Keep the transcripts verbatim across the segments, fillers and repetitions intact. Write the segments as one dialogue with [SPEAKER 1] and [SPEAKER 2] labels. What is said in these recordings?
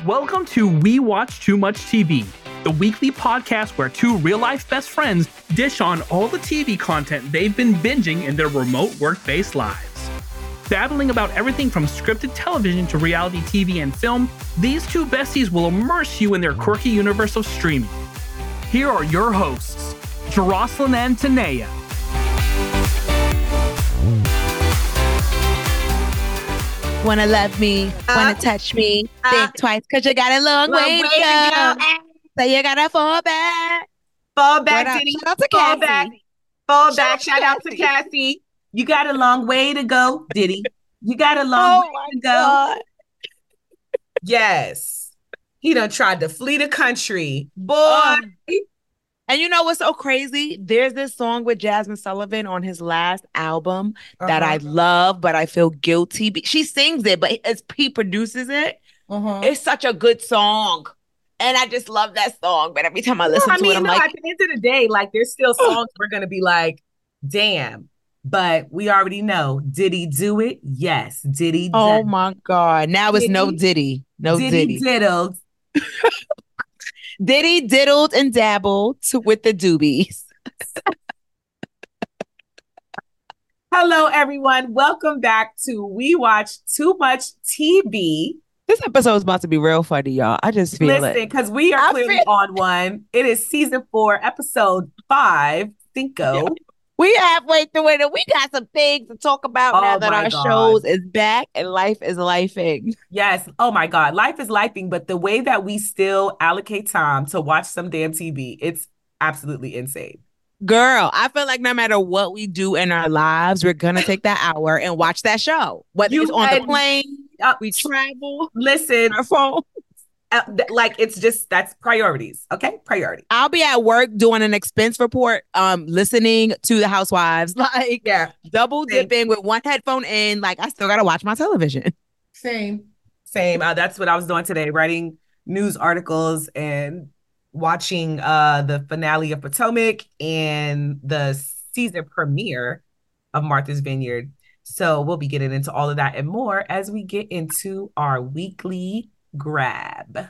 [SPEAKER 1] Welcome to We Watch Too Much T V, the weekly podcast where two real-life best friends dish on all the T V content they've been binging in their remote work-based lives. Babbling about everything from scripted television to reality T V and film, these two besties will immerse you in their quirky universe of streaming. Here are your hosts, Jocelyn and Tanea.
[SPEAKER 2] Wanna love me, uh, wanna touch me, uh, think twice, cause you got a long, long way, way to go. go. So you gotta fall back.
[SPEAKER 3] Fall back, Diddy.
[SPEAKER 2] Shout out to
[SPEAKER 3] fall
[SPEAKER 2] Cassie.
[SPEAKER 3] back. Fall
[SPEAKER 2] Shout
[SPEAKER 3] back. Shout out to Cassie. You got a long way to go, Diddy. You got a long
[SPEAKER 2] oh
[SPEAKER 3] way to
[SPEAKER 2] God.
[SPEAKER 3] go. Yes. He done tried to flee the country. Boy.
[SPEAKER 2] Um, And you know what's so crazy? There's this song with Jasmine Sullivan on his last album uh-huh. that I love, but I feel guilty. She sings it, but as he produces it, uh-huh. it's such a good song. And I just love that song. But every time I listen
[SPEAKER 3] well, I
[SPEAKER 2] to
[SPEAKER 3] mean,
[SPEAKER 2] it, I'm
[SPEAKER 3] no,
[SPEAKER 2] like...
[SPEAKER 3] at the end of the day, like, there's still songs we're going to be like, damn. But we already know, did he do it? Yes. Did he?
[SPEAKER 2] Oh, my God. Now it's
[SPEAKER 3] did
[SPEAKER 2] no
[SPEAKER 3] he?
[SPEAKER 2] Diddy. No
[SPEAKER 3] did
[SPEAKER 2] Diddy.
[SPEAKER 3] He diddled.
[SPEAKER 2] Diddy diddled and dabbled with the doobies.
[SPEAKER 3] Hello, everyone. Welcome back to We Watch Too Much T V.
[SPEAKER 2] This episode is about to be real funny, y'all. I just feel
[SPEAKER 3] Listen,
[SPEAKER 2] it.
[SPEAKER 3] Listen, because we are
[SPEAKER 2] I
[SPEAKER 3] clearly
[SPEAKER 2] feel-
[SPEAKER 3] on one. It is season four, episode five, Cinco.
[SPEAKER 2] Yeah. We halfway through it, and we got some things to talk about
[SPEAKER 3] oh
[SPEAKER 2] now that our
[SPEAKER 3] God.
[SPEAKER 2] shows is back and life is lifing.
[SPEAKER 3] Yes. Oh my God. Life is lifing, but the way that we still allocate time to watch some damn T V, it's absolutely insane.
[SPEAKER 2] Girl, I feel like no matter what we do in our lives, we're going to take that hour and watch that show. Whether you it's on the plane, uh, we travel,
[SPEAKER 3] listen,
[SPEAKER 2] our phone.
[SPEAKER 3] Uh, th- like it's just that's priorities. Okay, priority.
[SPEAKER 2] I'll be at work doing an expense report, um, listening to the Housewives, like
[SPEAKER 3] yeah,
[SPEAKER 2] double
[SPEAKER 3] Same.
[SPEAKER 2] dipping with one headphone in. Like I still gotta watch my television.
[SPEAKER 3] Same, same. Uh, that's what I was doing today, writing news articles and watching uh the finale of Potomac and the season premiere of Martha's Vineyard. So we'll be getting into all of that and more as we get into our weekly grab.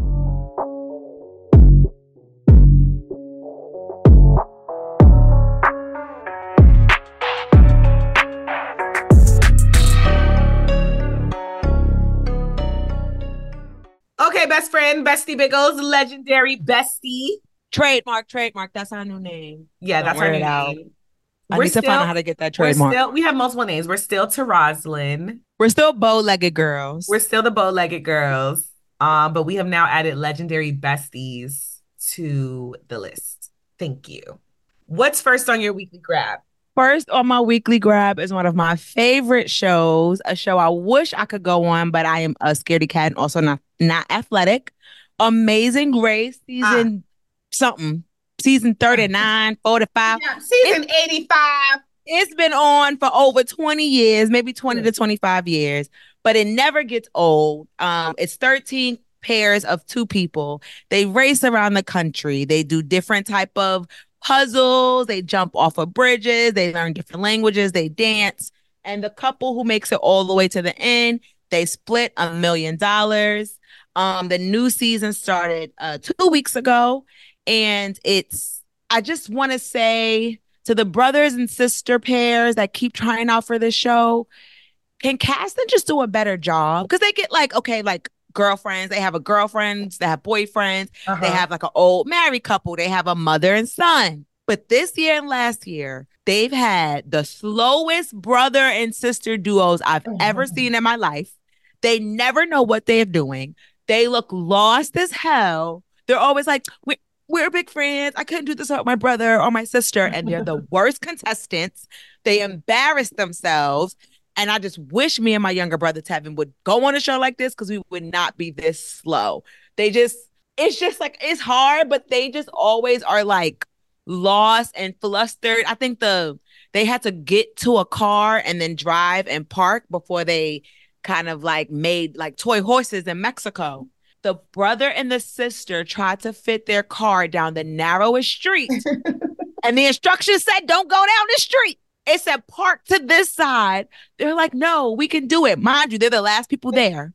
[SPEAKER 3] Okay, best friend, Bestie Biggles, legendary bestie.
[SPEAKER 2] Trademark, trademark. That's our new name.
[SPEAKER 3] Yeah,
[SPEAKER 2] Don't
[SPEAKER 3] that's our new
[SPEAKER 2] out.
[SPEAKER 3] name.
[SPEAKER 2] I
[SPEAKER 3] we're
[SPEAKER 2] need
[SPEAKER 3] still,
[SPEAKER 2] to find out how to get that trademark.
[SPEAKER 3] We're still, we have multiple names. We're still to Roslyn.
[SPEAKER 2] We're still bow-legged girls.
[SPEAKER 3] We're still the bow-legged girls. Um, but we have now added legendary besties to the list. Thank you. What's first on your weekly grab?
[SPEAKER 2] First on my weekly grab is one of my favorite shows, a show I wish I could go on, but I am a scaredy cat and also not, not athletic. Amazing Grace, season ah. something. Season thirty-nine, forty-five.
[SPEAKER 3] Yeah, season it's, eighty-five.
[SPEAKER 2] It's been on for over twenty years, maybe twenty yeah. to twenty-five years, but it never gets old. Um, it's thirteen pairs of two people. They race around the country. They do different type of puzzles. They jump off of bridges. They learn different languages. They dance. And the couple who makes it all the way to the end, they split a million dollars. Um, the new season started uh, two weeks ago. And it's, I just want to say to the brothers and sister pairs that keep trying out for this show, can casting just do a better job? Because they get like, okay, like girlfriends, they have a girlfriend, they have boyfriends, uh-huh. they have like an old married couple, they have a mother and son. But this year and last year, they've had the slowest brother and sister duos I've uh-huh. ever seen in my life. They never know what they're doing. They look lost as hell. They're always like, we're We're big friends. I couldn't do this without my brother or my sister. And they're the worst contestants. They embarrass themselves. And I just wish me and my younger brother, Tevin, would go on a show like this because we would not be this slow. They just, it's just like, it's hard, but they just always are like lost and flustered. I think the they had to get to a car and then drive and park before they kind of like made like toy horses in Mexico. The brother and the sister tried to fit their car down the narrowest street. And the instructions said, don't go down the street. It said, park to this side. They're like, no, we can do it. Mind you, they're the last people there.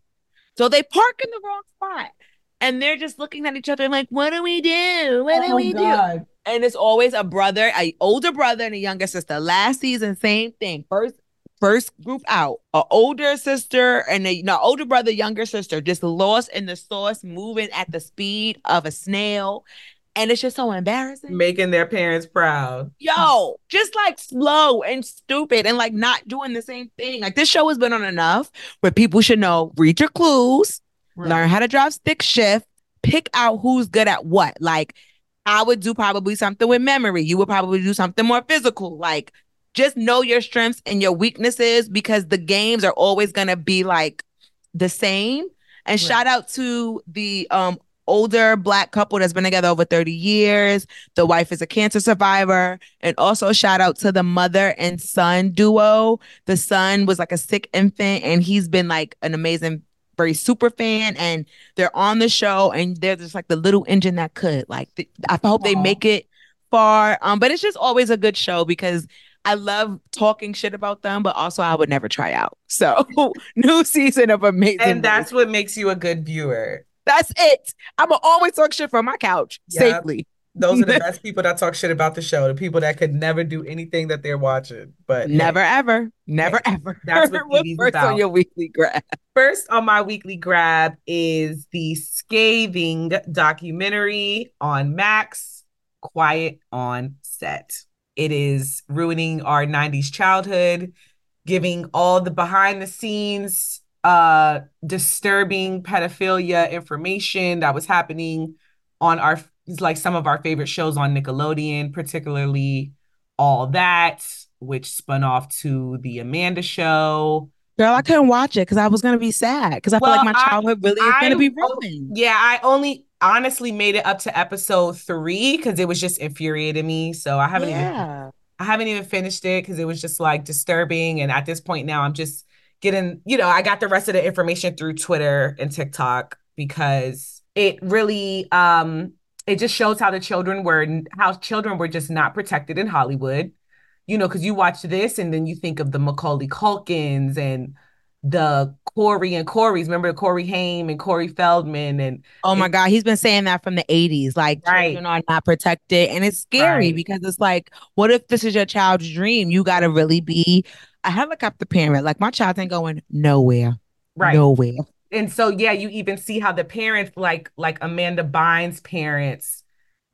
[SPEAKER 2] So they park in the wrong spot. And they're just looking at each other like, what do we do? What do
[SPEAKER 3] Oh
[SPEAKER 2] we
[SPEAKER 3] God.
[SPEAKER 2] do? And it's always a brother, a older brother and a younger sister. Last season, same thing. First first group out, a older sister and a no older brother, younger sister, just lost in the sauce, moving at the speed of a snail. And it's just so embarrassing.
[SPEAKER 3] Making their parents proud.
[SPEAKER 2] Yo, just like slow and stupid and like not doing the same thing. Like this show has been on enough where people should know, read your clues, right. Learn how to drive stick shift, pick out who's good at what. Like I would do probably something with memory. You would probably do something more physical. Like just know your strengths and your weaknesses because the games are always going to be like the same. And right. Shout out to the um older Black couple that's been together over thirty years. The wife is a cancer survivor. And also shout out to the mother and son duo. The son was like a sick infant and he's been like an amazing, very super fan. And they're on the show and they're just like the little engine that could. Like, th- I hope Aww. They make it far. Um, but it's just always a good show because I love talking shit about them, but also I would never try out. So new season of Amazing.
[SPEAKER 3] And that's what makes you a good viewer.
[SPEAKER 2] That's it. I'm going to always talk shit from my couch yep. safely.
[SPEAKER 3] Those are the best people that talk shit about the show. The people that could never do anything that they're watching. But
[SPEAKER 2] never,
[SPEAKER 3] hey,
[SPEAKER 2] ever. Never, hey, ever.
[SPEAKER 3] That's what
[SPEAKER 2] What's first about. On your weekly grab?
[SPEAKER 3] First on my weekly grab is the scathing documentary on Max, Quiet on Set. It is ruining our nineties childhood, giving all the behind the scenes uh disturbing pedophilia information that was happening on our like some of our favorite shows on Nickelodeon, particularly All That, which spun off to the Amanda Show.
[SPEAKER 2] Girl, I couldn't watch it because I was gonna be sad because I well, feel like my childhood I, really is I, gonna be ruined.
[SPEAKER 3] Yeah, I only honestly made it up to episode three because it was just infuriating me. So I haven't
[SPEAKER 2] yeah.
[SPEAKER 3] even I haven't even finished it because it was just like disturbing. And at this point now, I'm just getting, you know, I got the rest of the information through Twitter and TikTok because it really, um, it just shows how the children were, how children were just not protected in Hollywood, you know, because you watch this and then you think of the Macaulay Culkins and the Corey and Corey's, remember Corey Haim and Corey Feldman and
[SPEAKER 2] oh my
[SPEAKER 3] and,
[SPEAKER 2] God, he's been saying that from the eighties, like right. Children are not protected, and it's scary right. because it's like, what if this is your child's dream? You got to really be a helicopter parent. Like my child ain't going nowhere,
[SPEAKER 3] right?
[SPEAKER 2] Nowhere.
[SPEAKER 3] And so yeah, you even see how the parents, like like Amanda Bynes' parents,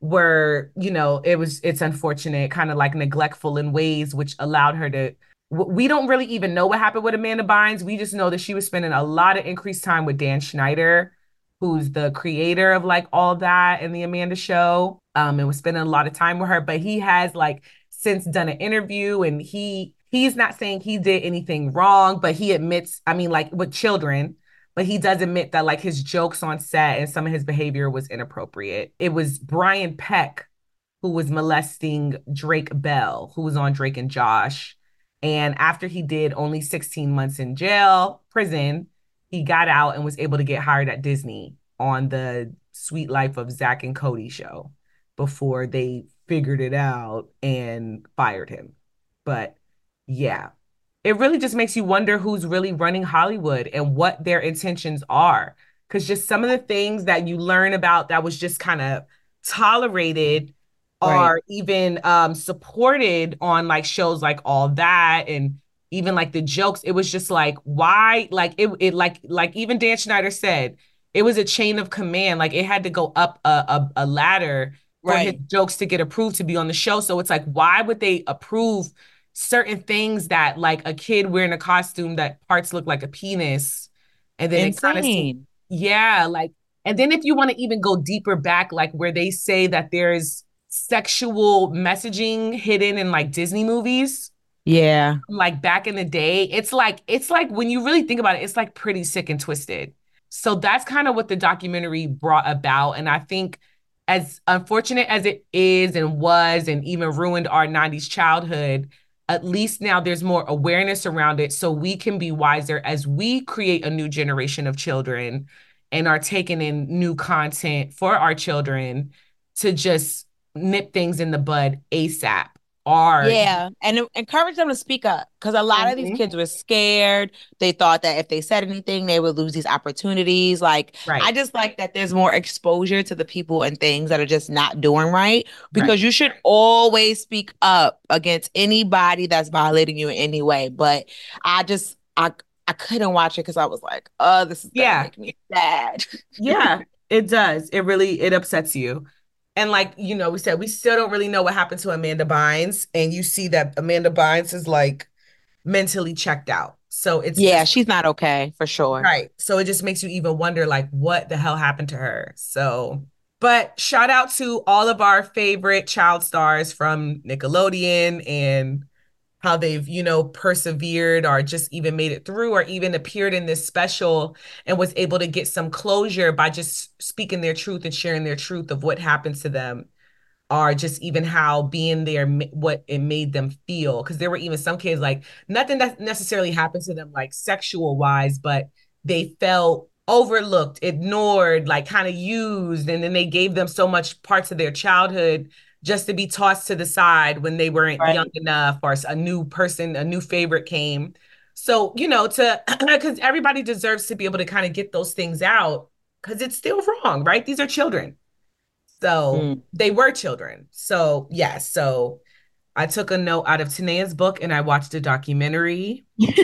[SPEAKER 3] were, you know, it was it's unfortunate, kind of like neglectful in ways which allowed her to. We don't really even know what happened with Amanda Bynes. We just know that she was spending a lot of increased time with Dan Schneider, who's the creator of like All That and the Amanda Show, um, and was spending a lot of time with her. But he has like since done an interview, and he he's not saying he did anything wrong, but he admits, I mean, like with children, but he does admit that like his jokes on set and some of his behavior was inappropriate. It was Brian Peck who was molesting Drake Bell, who was on Drake and Josh. And after he did only sixteen months in jail, prison, he got out and was able to get hired at Disney on the Sweet Life of Zach and Cody show before they figured it out and fired him. But yeah, it really just makes you wonder who's really running Hollywood and what their intentions are. Because just some of the things that you learn about that was just kind of tolerated are right. even um, supported on like shows like All That, and even like the jokes. It was just like, why? Like it, it like like even Dan Schneider said, it was a chain of command. Like it had to go up a, a, a ladder for right. his jokes to get approved to be on the show. So it's like, why would they approve certain things that like a kid wearing a costume that parts look like a penis? And then
[SPEAKER 2] Insane.
[SPEAKER 3] it kind of seems, yeah, like, and then if you want to even go deeper back, like where they say that there's sexual messaging hidden in like Disney movies.
[SPEAKER 2] Yeah.
[SPEAKER 3] Like back in the day, it's like, it's like when you really think about it, it's like pretty sick and twisted. So that's kind of what the documentary brought about. And I think as unfortunate as it is and was, and even ruined our nineties childhood, at least now there's more awareness around it. So we can be wiser as we create a new generation of children and are taking in new content for our children to just nip things in the bud ASAP are.
[SPEAKER 2] Yeah, and en- encourage them to speak up because a lot of these
[SPEAKER 3] Mhm.
[SPEAKER 2] kids were scared. They thought that if they said anything, they would lose these opportunities. Like,
[SPEAKER 3] Right.
[SPEAKER 2] I just like that there's more exposure to the people and things that are just not doing right because
[SPEAKER 3] Right.
[SPEAKER 2] you should always speak up against anybody that's violating you in any way. But I just, I, I couldn't watch it because I was like, oh, this is gonna
[SPEAKER 3] Yeah.
[SPEAKER 2] make me sad.
[SPEAKER 3] Yeah, it does. It really, it upsets you. And like, you know, we said we still don't really know what happened to Amanda Bynes. And you see that Amanda Bynes is like mentally checked out. So it's
[SPEAKER 2] Yeah,
[SPEAKER 3] just
[SPEAKER 2] she's not okay for sure.
[SPEAKER 3] right. So it just makes you even wonder like what the hell happened to her. So, but shout out to all of our favorite child stars from Nickelodeon and how they've, you know, persevered or just even made it through or even appeared in this special and was able to get some closure by just speaking their truth and sharing their truth of what happened to them or just even how being there, what it made them feel. Because there were even some kids like nothing that necessarily happened to them like sexual wise, but they felt overlooked, ignored, like kind of used. And then they gave them so much parts of their childhood just to be tossed to the side when they weren't
[SPEAKER 2] Right.
[SPEAKER 3] young enough or a new person, a new favorite came. So, you know, to because everybody deserves to be able to kind of get those things out because it's still wrong, right? These are children. So
[SPEAKER 2] Mm.
[SPEAKER 3] they were children. So, yes. Yeah, so I took a note out of Tanea's book and I watched a documentary,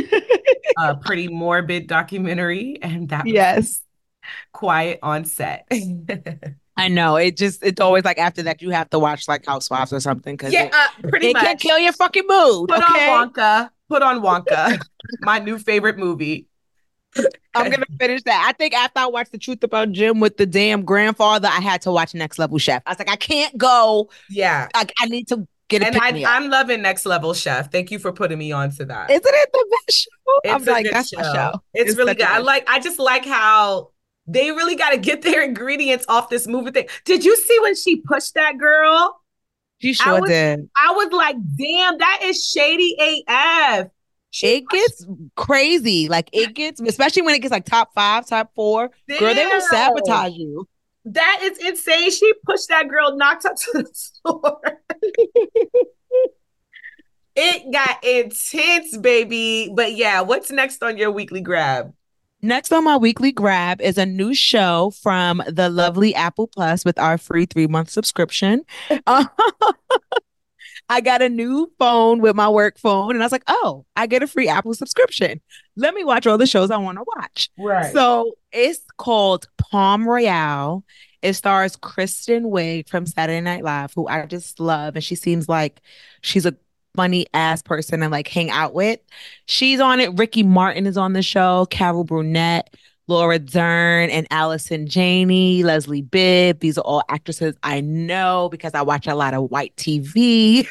[SPEAKER 3] a pretty morbid documentary, and that
[SPEAKER 2] Yes.
[SPEAKER 3] was Quiet on Set.
[SPEAKER 2] I know. It just, it's always like after that, you have to watch like Housewives or something because
[SPEAKER 3] yeah,
[SPEAKER 2] it,
[SPEAKER 3] uh, pretty
[SPEAKER 2] it
[SPEAKER 3] much.
[SPEAKER 2] can kill your fucking mood.
[SPEAKER 3] Put
[SPEAKER 2] okay?
[SPEAKER 3] on Wonka. Put on Wonka, my new favorite movie.
[SPEAKER 2] I'm going to finish that. I think after I watched The Truth About Jim with the damn grandfather, I had to watch Next Level Chef. I was like, I can't go.
[SPEAKER 3] Yeah.
[SPEAKER 2] I, I need to get a
[SPEAKER 3] And
[SPEAKER 2] pick
[SPEAKER 3] I,
[SPEAKER 2] me up.
[SPEAKER 3] I'm loving Next Level Chef. Thank you for putting me on to that.
[SPEAKER 2] Isn't it the best show?
[SPEAKER 3] It's
[SPEAKER 2] I'm
[SPEAKER 3] a
[SPEAKER 2] like,
[SPEAKER 3] good
[SPEAKER 2] that's
[SPEAKER 3] show.
[SPEAKER 2] my show.
[SPEAKER 3] It's,
[SPEAKER 2] It's
[SPEAKER 3] really
[SPEAKER 2] such a
[SPEAKER 3] good. I
[SPEAKER 2] good
[SPEAKER 3] like, I just like how they really got to get their ingredients off this movie thing. Did you see when she pushed that girl?
[SPEAKER 2] She
[SPEAKER 3] I
[SPEAKER 2] sure
[SPEAKER 3] was,
[SPEAKER 2] did.
[SPEAKER 3] I was like, damn, that is shady A F. She
[SPEAKER 2] It gets crazy. Like it gets, especially when it gets like top five, top four.
[SPEAKER 3] Damn.
[SPEAKER 2] Girl, they will sabotage you.
[SPEAKER 3] That is insane. She pushed that girl, knocked her to the floor. It got intense, baby. But yeah, what's next on your weekly grab?
[SPEAKER 2] Next on my weekly grab is a new show from the lovely Apple Plus with our free three month subscription. Uh, I got a new phone with my work phone, and I was like, oh, I get a free Apple subscription. Let me watch all the shows I want to watch.
[SPEAKER 3] Right.
[SPEAKER 2] So it's called Palm Royale. It stars Kristen Wiig from Saturday Night Live, who I just love. And she seems like she's a funny ass person to like hang out with. She's on it. Ricky Martin is on the show. Carol Burnett, Laura Dern, and Allison Janney, Leslie Bibb. These are all actresses I know because I watch a lot of white T V.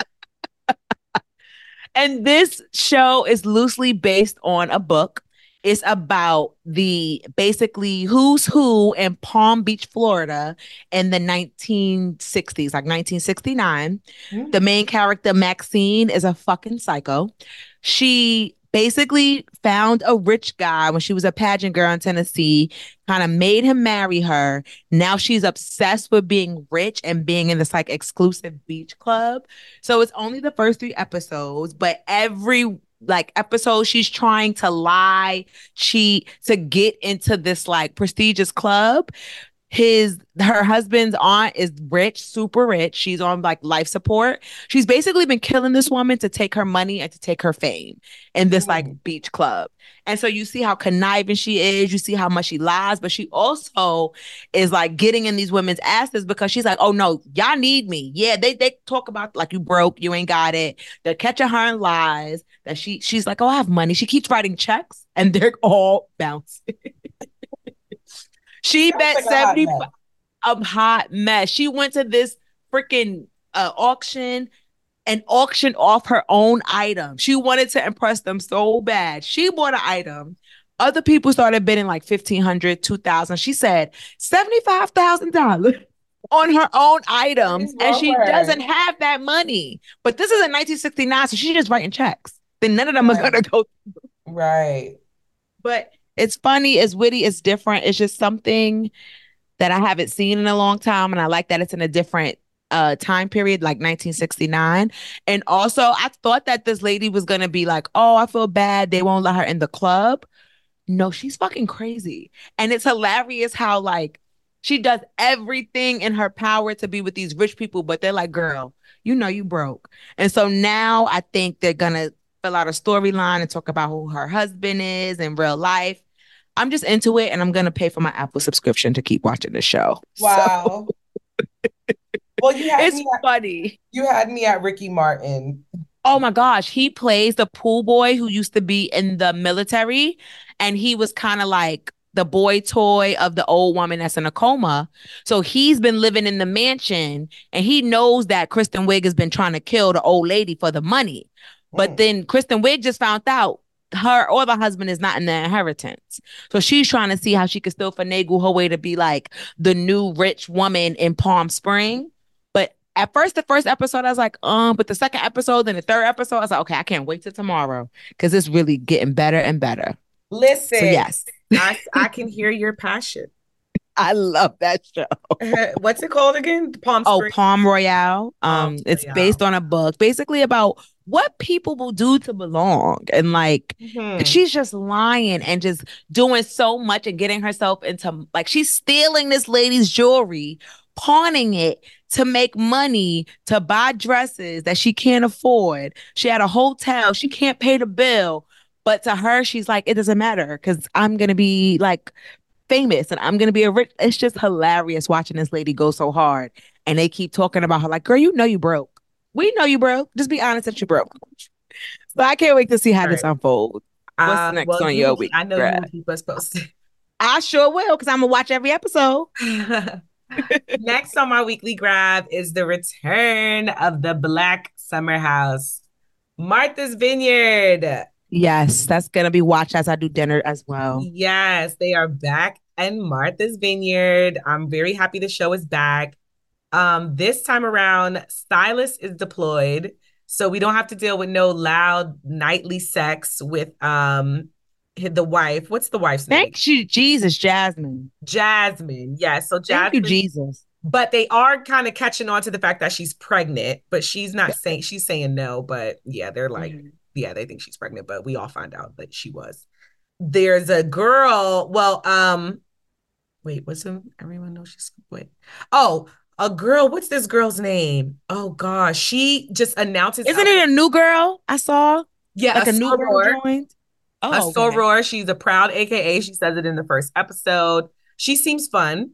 [SPEAKER 2] And this show is loosely based on a book. It's about the basically who's who in Palm Beach, Florida in the nineteen sixties, like nineteen sixty-nine. Mm-hmm. The main character, Maxine, is a fucking psycho. She basically found a rich guy when she was a pageant girl in Tennessee, kind of made him marry her. Now she's obsessed with being rich and being in this like exclusive beach club. So it's only the first three episodes, but every like episode she's trying to lie, cheat to get into this like prestigious club. His her husband's aunt is rich, super rich. She's on like life support. She's basically been killing this woman to take her money and to take her fame in this like beach club. And so you see how conniving she is. You see how much she lies, but she also is like getting in these women's asses because she's like, oh no, y'all need me. Yeah, they they talk about like you broke, you ain't got it. They're catching her in lies. That she she's like, oh, I have money. She keeps writing checks and they're all bouncing. She bet seventy a hot mess. She went to this freaking uh, auction and auctioned off her own item. She wanted to impress them so bad. She bought an item. Other people started bidding like fifteen hundred dollars, two thousand dollars. She said seventy-five thousand dollars on her own items. And she doesn't have that money. But this is in nineteen sixty-nine, so she's just writing checks. Then none of them right. are going to go through.
[SPEAKER 3] Right.
[SPEAKER 2] But it's funny, it's witty, it's different. It's just something that I haven't seen in a long time. And I like that it's in a different uh time period, like nineteen sixty-nine. And also I thought that this lady was gonna be like, oh, I feel bad, they won't let her in the club. No, she's fucking crazy. And it's hilarious how like she does everything in her power to be with these rich people, but they're like, girl, you know you broke. And so now I think they're gonna fill out a storyline and talk about who her husband is in real life. I'm just into it, and I'm gonna pay for my Apple subscription to keep watching the show.
[SPEAKER 3] Wow. So, well, you had
[SPEAKER 2] it's
[SPEAKER 3] me at,
[SPEAKER 2] funny.
[SPEAKER 3] You had me at Ricky Martin.
[SPEAKER 2] Oh my gosh, he plays the pool boy who used to be in the military, and he was kind of like the boy toy of the old woman that's in a coma. So he's been living in the mansion, and he knows that Kristen Wiig has been trying to kill the old lady for the money. Mm. But then Kristen Wiig just found out her or the husband is not in the inheritance. So she's trying to see how she can still finagle her way to be like the new rich woman in Palm Springs. But at first, the first episode, I was like, um, but the second episode, then the third episode, I was like, okay, I can't wait till tomorrow because it's really getting better and better.
[SPEAKER 3] Listen,
[SPEAKER 2] so yes,
[SPEAKER 3] I, I can hear your passion.
[SPEAKER 2] I love that show.
[SPEAKER 3] What's it called again? Palm
[SPEAKER 2] Oh,
[SPEAKER 3] Springs?
[SPEAKER 2] Palm Royale. Um,
[SPEAKER 3] Palm
[SPEAKER 2] it's
[SPEAKER 3] Royale.
[SPEAKER 2] based on a book, basically about what people will do to belong. And like,
[SPEAKER 3] mm-hmm.
[SPEAKER 2] she's just lying and just doing so much and getting herself into, like, she's stealing this lady's jewelry, pawning it to make money to buy dresses that she can't afford. She had a hotel. She can't pay the bill. But to her, she's like, it doesn't matter because I'm going to be like famous and I'm going to be a rich. It's just hilarious watching this lady go so hard. And they keep talking about her like, girl, you know you broke. We know you broke. Just be honest that you broke. So I can't wait to see how
[SPEAKER 3] All
[SPEAKER 2] this
[SPEAKER 3] right.
[SPEAKER 2] unfolds. What's
[SPEAKER 3] uh,
[SPEAKER 2] next
[SPEAKER 3] well,
[SPEAKER 2] on
[SPEAKER 3] you,
[SPEAKER 2] your week?
[SPEAKER 3] I know
[SPEAKER 2] Brad?
[SPEAKER 3] you will keep us posted.
[SPEAKER 2] I sure will because I'm going to watch every episode.
[SPEAKER 3] Next on my weekly grab is the return of the Black Summer House, Martha's Vineyard.
[SPEAKER 2] Yes, that's going to be watched as I do dinner as well.
[SPEAKER 3] Yes, they are back in Martha's Vineyard. I'm very happy the show is back. Um, this time around, Stylist is deployed, so we don't have to deal with no loud nightly sex with um the wife. What's the wife's name?
[SPEAKER 2] Thank you, Jesus, Jasmine.
[SPEAKER 3] Jasmine. Yes, so Jasmine.
[SPEAKER 2] Thank you, Jesus.
[SPEAKER 3] But they are kind of catching on to the fact that she's pregnant, but she's not saying, she's saying no, but yeah, they're like, mm-hmm. yeah, they think she's pregnant, but we all find out that she was. There's a girl, well, um, wait, what's her, everyone knows she's, wait, oh, a girl, what's this girl's name? Oh gosh, she just announces.
[SPEAKER 2] Isn't it a new girl I saw?
[SPEAKER 3] Yeah,
[SPEAKER 2] like a, a new girl joined?
[SPEAKER 3] Oh, a okay. soror. She's a proud A K A. She says it in the first episode. She seems fun.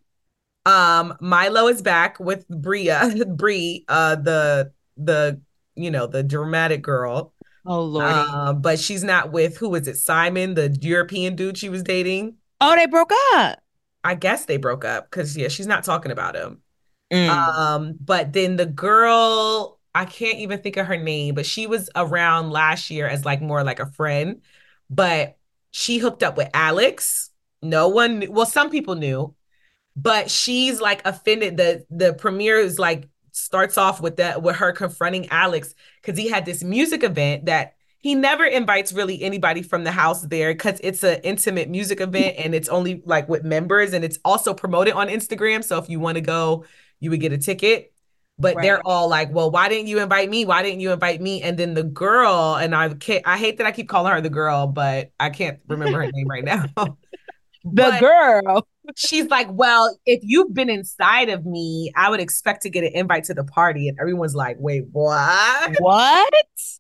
[SPEAKER 3] Um, Milo is back with Bria, Brie, uh, the the you know the dramatic girl.
[SPEAKER 2] Oh Lordy.
[SPEAKER 3] Uh, but she's not with, who is it? Simon, the European dude she was dating.
[SPEAKER 2] Oh, they broke up.
[SPEAKER 3] I guess they broke up because yeah, she's not talking about him.
[SPEAKER 2] Mm.
[SPEAKER 3] Um, but then the girl, I can't even think of her name, but she was around last year as like more like a friend. But she hooked up with Alex. No one knew. Well, some people knew, but she's like offended. The the premiere is like starts off with that with her confronting Alex because he had this music event that he never invites really anybody from the house there because it's an intimate music event and it's only like with members and it's also promoted on Instagram. So if you want to go, you would get a ticket. But right. They're all like, well, why didn't you invite me? Why didn't you invite me? And then the girl, and I can't, I hate that I keep calling her the girl, but I can't remember her name right now.
[SPEAKER 2] The
[SPEAKER 3] but
[SPEAKER 2] girl.
[SPEAKER 3] She's like, well, if you've been inside of me, I would expect to get an invite to the party. And everyone's like, wait, what?
[SPEAKER 2] What?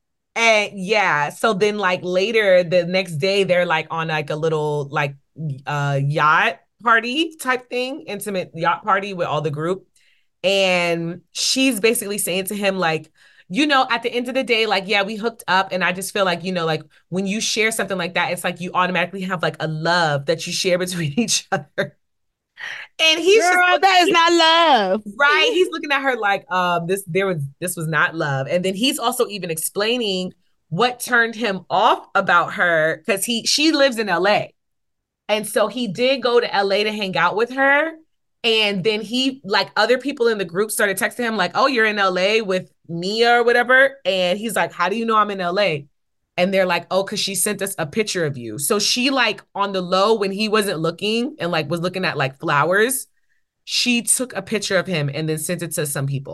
[SPEAKER 3] And yeah, so then like later the next day, they're like on like a little like uh yacht party type thing, intimate yacht party with all the group. And she's basically saying to him, like, you know, at the end of the day, like, yeah, we hooked up. And I just feel like, you know, like when you share something like that, it's like you automatically have like a love that you share between each other. And he's
[SPEAKER 2] Girl,
[SPEAKER 3] just,
[SPEAKER 2] that is not love.
[SPEAKER 3] Right. He's looking at her like, um, this, there was, this was not love. And then he's also even explaining what turned him off about her because he, she lives in L A. And so he did go to L A to hang out with her. And then he, like other people in the group started texting him like, oh, you're in L A with Nia or whatever. And he's like, how do you know I'm in L A? And they're like, oh, because she sent us a picture of you. So she like on the low when he wasn't looking and like was looking at like flowers, she took a picture of him and then sent it to some people.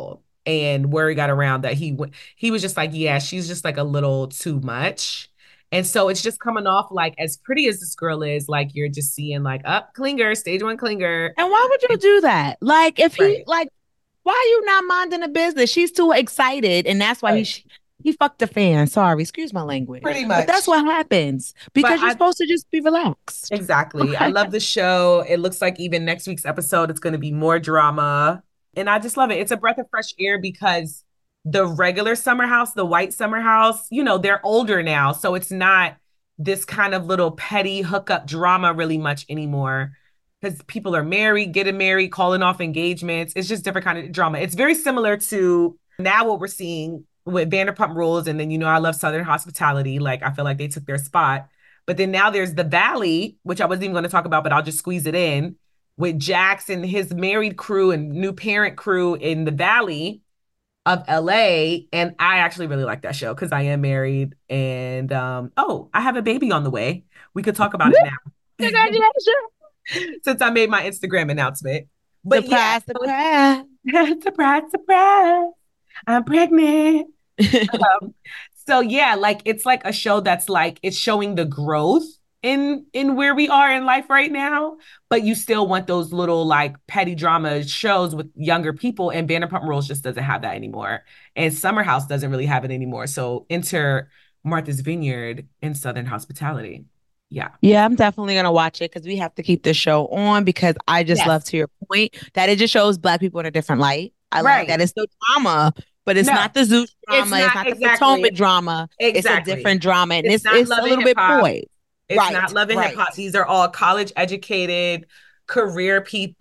[SPEAKER 3] and word got around that he w- he was just like, yeah, she's just like a little too much. And so it's just coming off like, as pretty as this girl is, like you're just seeing like, up clinger, stage one clinger.
[SPEAKER 2] And why would you do that? Like, if he
[SPEAKER 3] Right.
[SPEAKER 2] like, why are you not minding the business? She's too excited, and that's why
[SPEAKER 3] Right.
[SPEAKER 2] he he fucked a fan. Sorry, excuse my language.
[SPEAKER 3] Pretty
[SPEAKER 2] But
[SPEAKER 3] much.
[SPEAKER 2] that's what happens because
[SPEAKER 3] But
[SPEAKER 2] you're
[SPEAKER 3] I-
[SPEAKER 2] supposed to just be relaxed.
[SPEAKER 3] Exactly. I love the show. It looks like even next week's episode, it's going to be more drama. And I just love it. It's a breath of fresh air because the regular Summer House, the white Summer House, you know, they're older now. So it's not this kind of little petty hookup drama really much anymore because people are married, getting married, calling off engagements. It's just different kind of drama. It's very similar to now what we're seeing with Vanderpump Rules. And then, you know, I love Southern Hospitality. Like, I feel like they took their spot. But then now there's The Valley, which I wasn't even going to talk about, but I'll just squeeze it in, with Jax and his married crew and new parent crew in the Valley of L A. And I actually really like that show because I am married. And um, oh, I have a baby on the way. We could talk about it now.
[SPEAKER 2] Congratulations.
[SPEAKER 3] Since I made my Instagram announcement. But
[SPEAKER 2] Surprise,
[SPEAKER 3] yeah.
[SPEAKER 2] surprise.
[SPEAKER 3] surprise, surprise. I'm pregnant. um, so yeah, like it's like a show that's like it's showing the growth in in where we are in life right now, but you still want those little like petty drama shows with younger people, and Vanderpump Rules just doesn't have that anymore, and Summer House doesn't really have it anymore. So enter Martha's Vineyard and Southern Hospitality. Yeah.
[SPEAKER 2] Yeah, I'm definitely gonna watch it because we have to keep the show on because I just
[SPEAKER 3] Yes.
[SPEAKER 2] love, to your point, that it just shows Black people in a different light. I
[SPEAKER 3] Right.
[SPEAKER 2] like that it's still drama, but it's
[SPEAKER 3] No,
[SPEAKER 2] not the Zeus drama, it's
[SPEAKER 3] not
[SPEAKER 2] not, the
[SPEAKER 3] exactly.
[SPEAKER 2] Potomac drama.
[SPEAKER 3] Exactly.
[SPEAKER 2] It's a different drama, and
[SPEAKER 3] It's
[SPEAKER 2] it's
[SPEAKER 3] not
[SPEAKER 2] it's,
[SPEAKER 3] Love
[SPEAKER 2] a
[SPEAKER 3] and
[SPEAKER 2] little bit
[SPEAKER 3] Hip Hop.
[SPEAKER 2] poised.
[SPEAKER 3] It's
[SPEAKER 2] Right,
[SPEAKER 3] not Love and
[SPEAKER 2] right.
[SPEAKER 3] Hip Hop. These are all college educated, career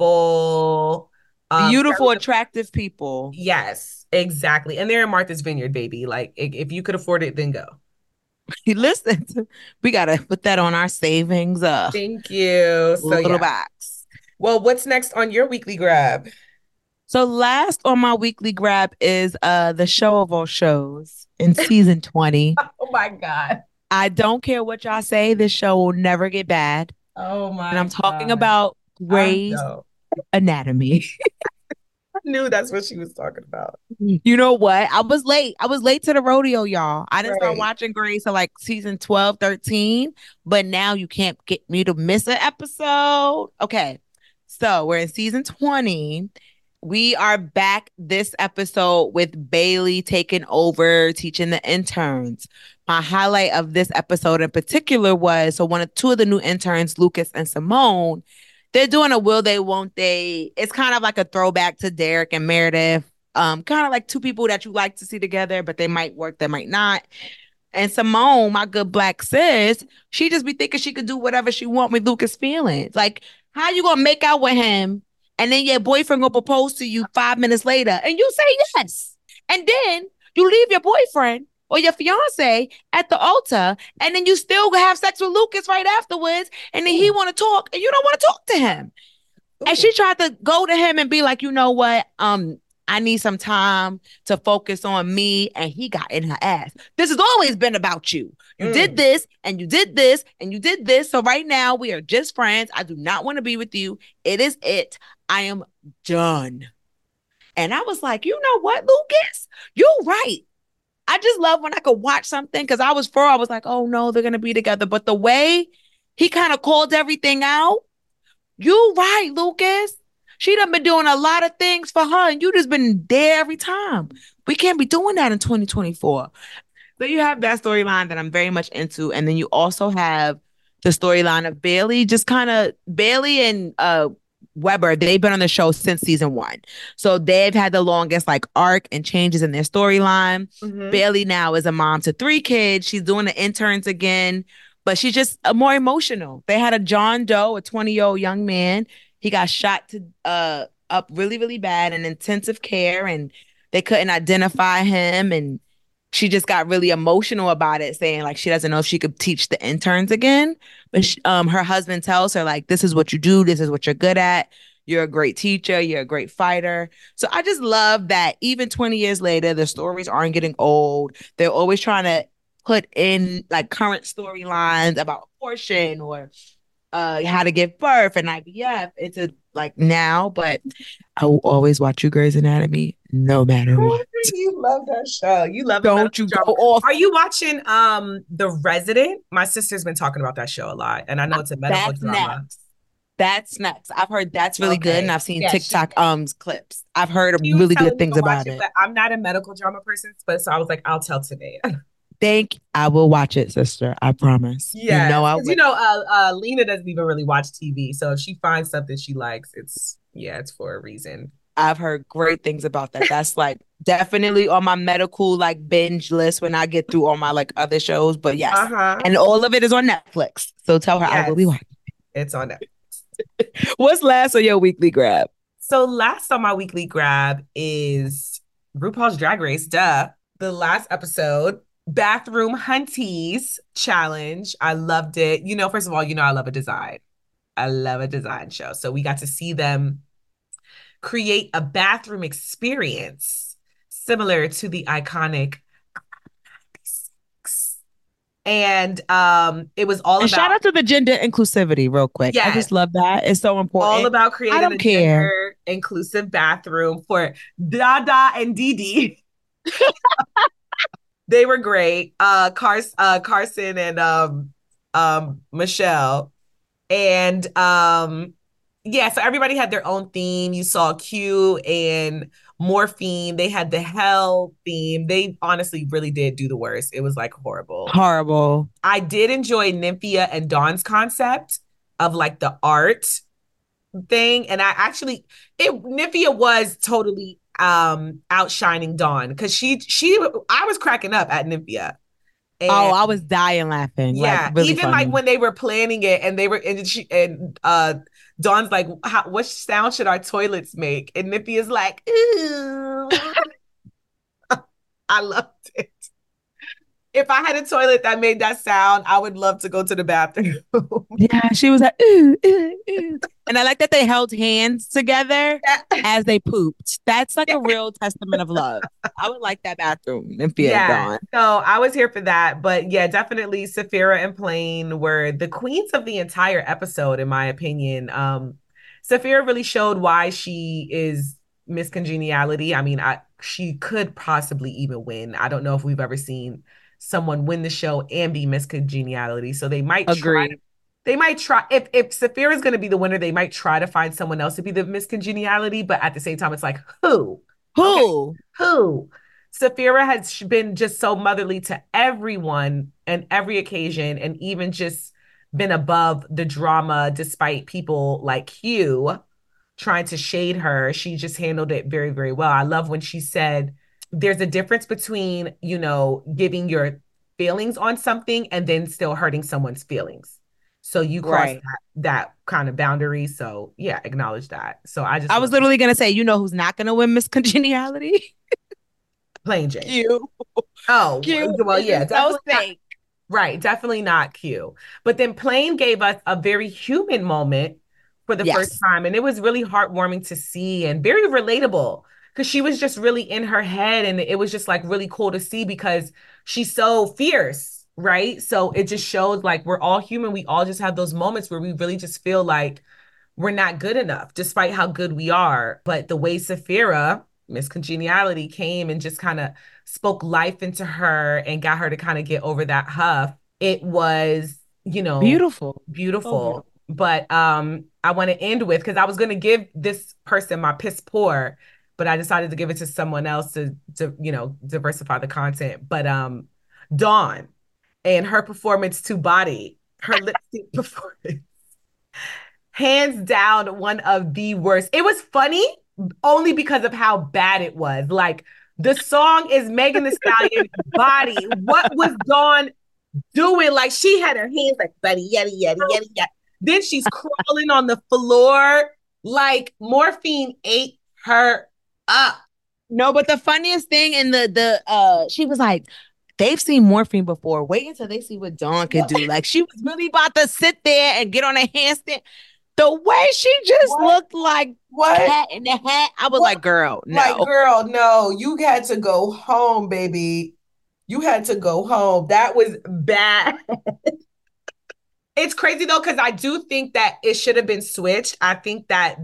[SPEAKER 3] people. um,
[SPEAKER 2] Beautiful,
[SPEAKER 3] very-
[SPEAKER 2] attractive people.
[SPEAKER 3] Yes, exactly. And they're in Martha's Vineyard, baby. Like, i- if you could afford it, then go.
[SPEAKER 2] Listen, we gotta put that on our savings. Uh,
[SPEAKER 3] Thank you. So,
[SPEAKER 2] little
[SPEAKER 3] yeah.
[SPEAKER 2] box.
[SPEAKER 3] Well, what's next on your weekly grab?
[SPEAKER 2] So last on my weekly grab is uh the show of all shows in season twenty.
[SPEAKER 3] Oh my God.
[SPEAKER 2] I don't care what y'all say, this show will never get bad.
[SPEAKER 3] Oh my
[SPEAKER 2] And I'm talking
[SPEAKER 3] God.
[SPEAKER 2] about
[SPEAKER 3] I
[SPEAKER 2] Grey's
[SPEAKER 3] know.
[SPEAKER 2] Anatomy.
[SPEAKER 3] I knew that's what she was talking about.
[SPEAKER 2] You know what? I was late. I was late to the rodeo, y'all. I didn't start
[SPEAKER 3] Right.
[SPEAKER 2] watching Grey's till like season twelve, thirteen. But now you can't get me to miss an episode. Okay. So we're in season twenty. We are back this episode with Bailey taking over, teaching the interns. My highlight of this episode in particular was, so one of two of the new interns, Lucas and Simone, they're doing a will they, won't they. It's kind of like a throwback to Derek and Meredith. Um, kind of like two people that you like to see together, but they might work, they might not. And Simone, my good Black sis, she just be thinking she could do whatever she want with Lucas' feelings. Like, how you gonna make out with him and then your boyfriend gonna propose to you five minutes later and you say yes? And then you leave your boyfriend or your fiance at the altar, and then you still have sex with Lucas right afterwards, and then he want to talk and you don't want to talk to him. And she tried to go to him and be like, you know what? Um, I need some time to focus on me. And he got in her ass. This has always been about you. You
[SPEAKER 3] Mm.
[SPEAKER 2] did this and you did this and you did this. So right now we are just friends. I do not want to be with you. It is it. I am done. And I was like, you know what, Lucas? You're right. I just love when I could watch something, because I was for, I was like, oh no, they're going to be together. But the way he kind of called everything out, you right, Lucas. She done been doing a lot of things for her, and you just been there every time. We can't be doing that in twenty twenty-four. So you have that storyline that I'm very much into. And then you also have the storyline of Bailey, just kind of Bailey and uh Weber, they've been on the show since season one. So they've had the longest like arc and changes in their storyline.
[SPEAKER 3] Mhm.
[SPEAKER 2] Bailey now is a mom to three kids. She's doing the interns again, but she's just uh, more emotional. They had a John Doe, a twenty-year-old young man. He got shot to uh up really, really bad in intensive care, and they couldn't identify him. And she just got really emotional about it, saying like she doesn't know if she could teach the interns again. But she, um, her husband tells her like, this is what you do. This is what you're good at. You're a great teacher. You're a great fighter. So I just love that even twenty years later, the stories aren't getting old. They're always trying to put in like current storylines about abortion or uh, how to give birth and I V F into like now, but I will always watch you Grey's Anatomy no matter what.
[SPEAKER 3] You love that show. You love it.
[SPEAKER 2] Don't you go off.
[SPEAKER 3] Are you watching um The Resident? My sister's been talking about that show a lot, and I know it's a medical
[SPEAKER 2] That's
[SPEAKER 3] drama.
[SPEAKER 2] next. That's next. I've heard that's really
[SPEAKER 3] Okay.
[SPEAKER 2] good, and I've seen
[SPEAKER 3] Yeah,
[SPEAKER 2] TikTok
[SPEAKER 3] she-
[SPEAKER 2] um clips. I've heard
[SPEAKER 3] She was
[SPEAKER 2] really
[SPEAKER 3] telling
[SPEAKER 2] good
[SPEAKER 3] me
[SPEAKER 2] things
[SPEAKER 3] to watch
[SPEAKER 2] about it.
[SPEAKER 3] But I'm not a medical drama person, but so I was like, I'll tell today.
[SPEAKER 2] Think I will watch it, sister. I promise.
[SPEAKER 3] Yeah,
[SPEAKER 2] You know I
[SPEAKER 3] you
[SPEAKER 2] will.
[SPEAKER 3] know, uh, uh, Lena doesn't even really watch T V, so if she finds something she likes, it's yeah, it's for a reason.
[SPEAKER 2] I've heard great things about that. That's like definitely on my medical like binge list when I get through all my like other shows. But yes,
[SPEAKER 3] Uh-huh.
[SPEAKER 2] and all of it is on Netflix. So tell her I
[SPEAKER 3] Yes.
[SPEAKER 2] will be watching.
[SPEAKER 3] It's on that.
[SPEAKER 2] What's last on your weekly grab?
[SPEAKER 3] So last on my weekly grab is RuPaul's Drag Race. Duh. The last episode, Bathroom Hunties Challenge. I loved it. You know, first of all, you know I love a design. I love a design show. So we got to see them create a bathroom experience similar to the iconic and um it was all
[SPEAKER 2] And
[SPEAKER 3] about
[SPEAKER 2] shout out to the gender inclusivity real quick. I
[SPEAKER 3] Yes.
[SPEAKER 2] just love that. It's so important.
[SPEAKER 3] all about creating
[SPEAKER 2] I don't
[SPEAKER 3] a
[SPEAKER 2] care.
[SPEAKER 3] gender inclusive bathroom for Dada and Didi. They were great. Uh, Cars- uh Carson and um um Michelle. And um yeah, so everybody had their own theme. You saw Q and Morphine. They had the hell theme. They honestly really did do the worst. It was like horrible.
[SPEAKER 2] Horrible.
[SPEAKER 3] I did enjoy Nymphia and Dawn's concept of like the art thing. And I actually, it Nymphia was totally um outshining Dawn because she, she, I was cracking up at Nymphia. And
[SPEAKER 2] oh, I was dying laughing.
[SPEAKER 3] yeah,
[SPEAKER 2] like, really
[SPEAKER 3] even
[SPEAKER 2] funny.
[SPEAKER 3] like when they were planning it and they were, and she, and uh, Dawn's like, How, what sound should our toilets make? And Nymphia's like, ooh. I loved it. If I had a toilet that made that sound, I would love to go to the bathroom.
[SPEAKER 2] Yeah, she was like, ooh, ooh, ooh. And I like that they held hands together as they pooped. That's like a real testament of love. I would like that bathroom. Nymphia
[SPEAKER 3] Yeah,
[SPEAKER 2] Dawn.
[SPEAKER 3] so I was here for that. But yeah, definitely Sapphira and Plain were the queens of the entire episode, in my opinion. Um, Sapphira really showed why she is Miss Congeniality. I mean, I she could possibly even win. I don't know if we've ever seen someone win the show and be Miss Congeniality. So they might try.
[SPEAKER 2] Agreed.
[SPEAKER 3] They might try if if Sapphira is going to be the winner. They might try to find someone else to be the Miss Congeniality. But at the same time, it's like who,
[SPEAKER 2] Who?
[SPEAKER 3] Okay, who? Sapphira has been just so motherly to everyone and every occasion, and even just been above the drama, despite people like Hugh trying to shade her. She just handled it very, very well. I love when she said, there's a difference between, you know, giving your feelings on something and then still hurting someone's feelings. So you cross
[SPEAKER 2] Right.
[SPEAKER 3] that, that kind of boundary. So yeah, acknowledge that. So I just
[SPEAKER 2] I was literally going to say, you know who's not going to win Miss Congeniality?
[SPEAKER 3] Plain Jane.
[SPEAKER 2] You.
[SPEAKER 3] Oh,
[SPEAKER 2] You.
[SPEAKER 3] well, yeah,
[SPEAKER 2] It's
[SPEAKER 3] definitely
[SPEAKER 2] so
[SPEAKER 3] not-
[SPEAKER 2] fake.
[SPEAKER 3] right, definitely not Q. But then Plain gave us a very human moment for the
[SPEAKER 2] Yes.
[SPEAKER 3] first time, and it was really heartwarming to see and very relatable because she was just really in her head, and it was just like really cool to see because she's so fierce, right? So it just shows like we're all human. We all just have those moments where we really just feel like we're not good enough, despite how good we are. But the way Sapphira, Miss Congeniality, came and just kind of spoke life into her and got her to kind of get over that huff, it was, you know,
[SPEAKER 2] Beautiful.
[SPEAKER 3] beautiful.
[SPEAKER 2] So beautiful.
[SPEAKER 3] But um, I want to end with, because I was going to give this person my piss poor, but I decided to give it to someone else to, to you know, diversify the content. But um, Dawn and her performance to Body, her lip sync performance, hands down one of the worst. It was funny only because of how bad it was. Like, the song is Megan Thee Stallion, Body. What was Dawn doing? Like, she had her hands like, buddy, yada, yada, yada, yada. Then she's crawling on the floor. Like, Morphine ate her up.
[SPEAKER 2] No, but the funniest thing in the, the, uh, she was like, they've seen Morphine before. Wait until they see what Dawn could do. Like, she was really about to sit there and get on a handstand. The way she just
[SPEAKER 3] What?
[SPEAKER 2] looked like
[SPEAKER 3] What?
[SPEAKER 2] cat in the hat, I was
[SPEAKER 3] What?
[SPEAKER 2] like, girl, no.
[SPEAKER 3] Like, girl, no, you had to go home, baby. You had to go home. That was bad. It's crazy though, because I do think that it should have been switched. I think that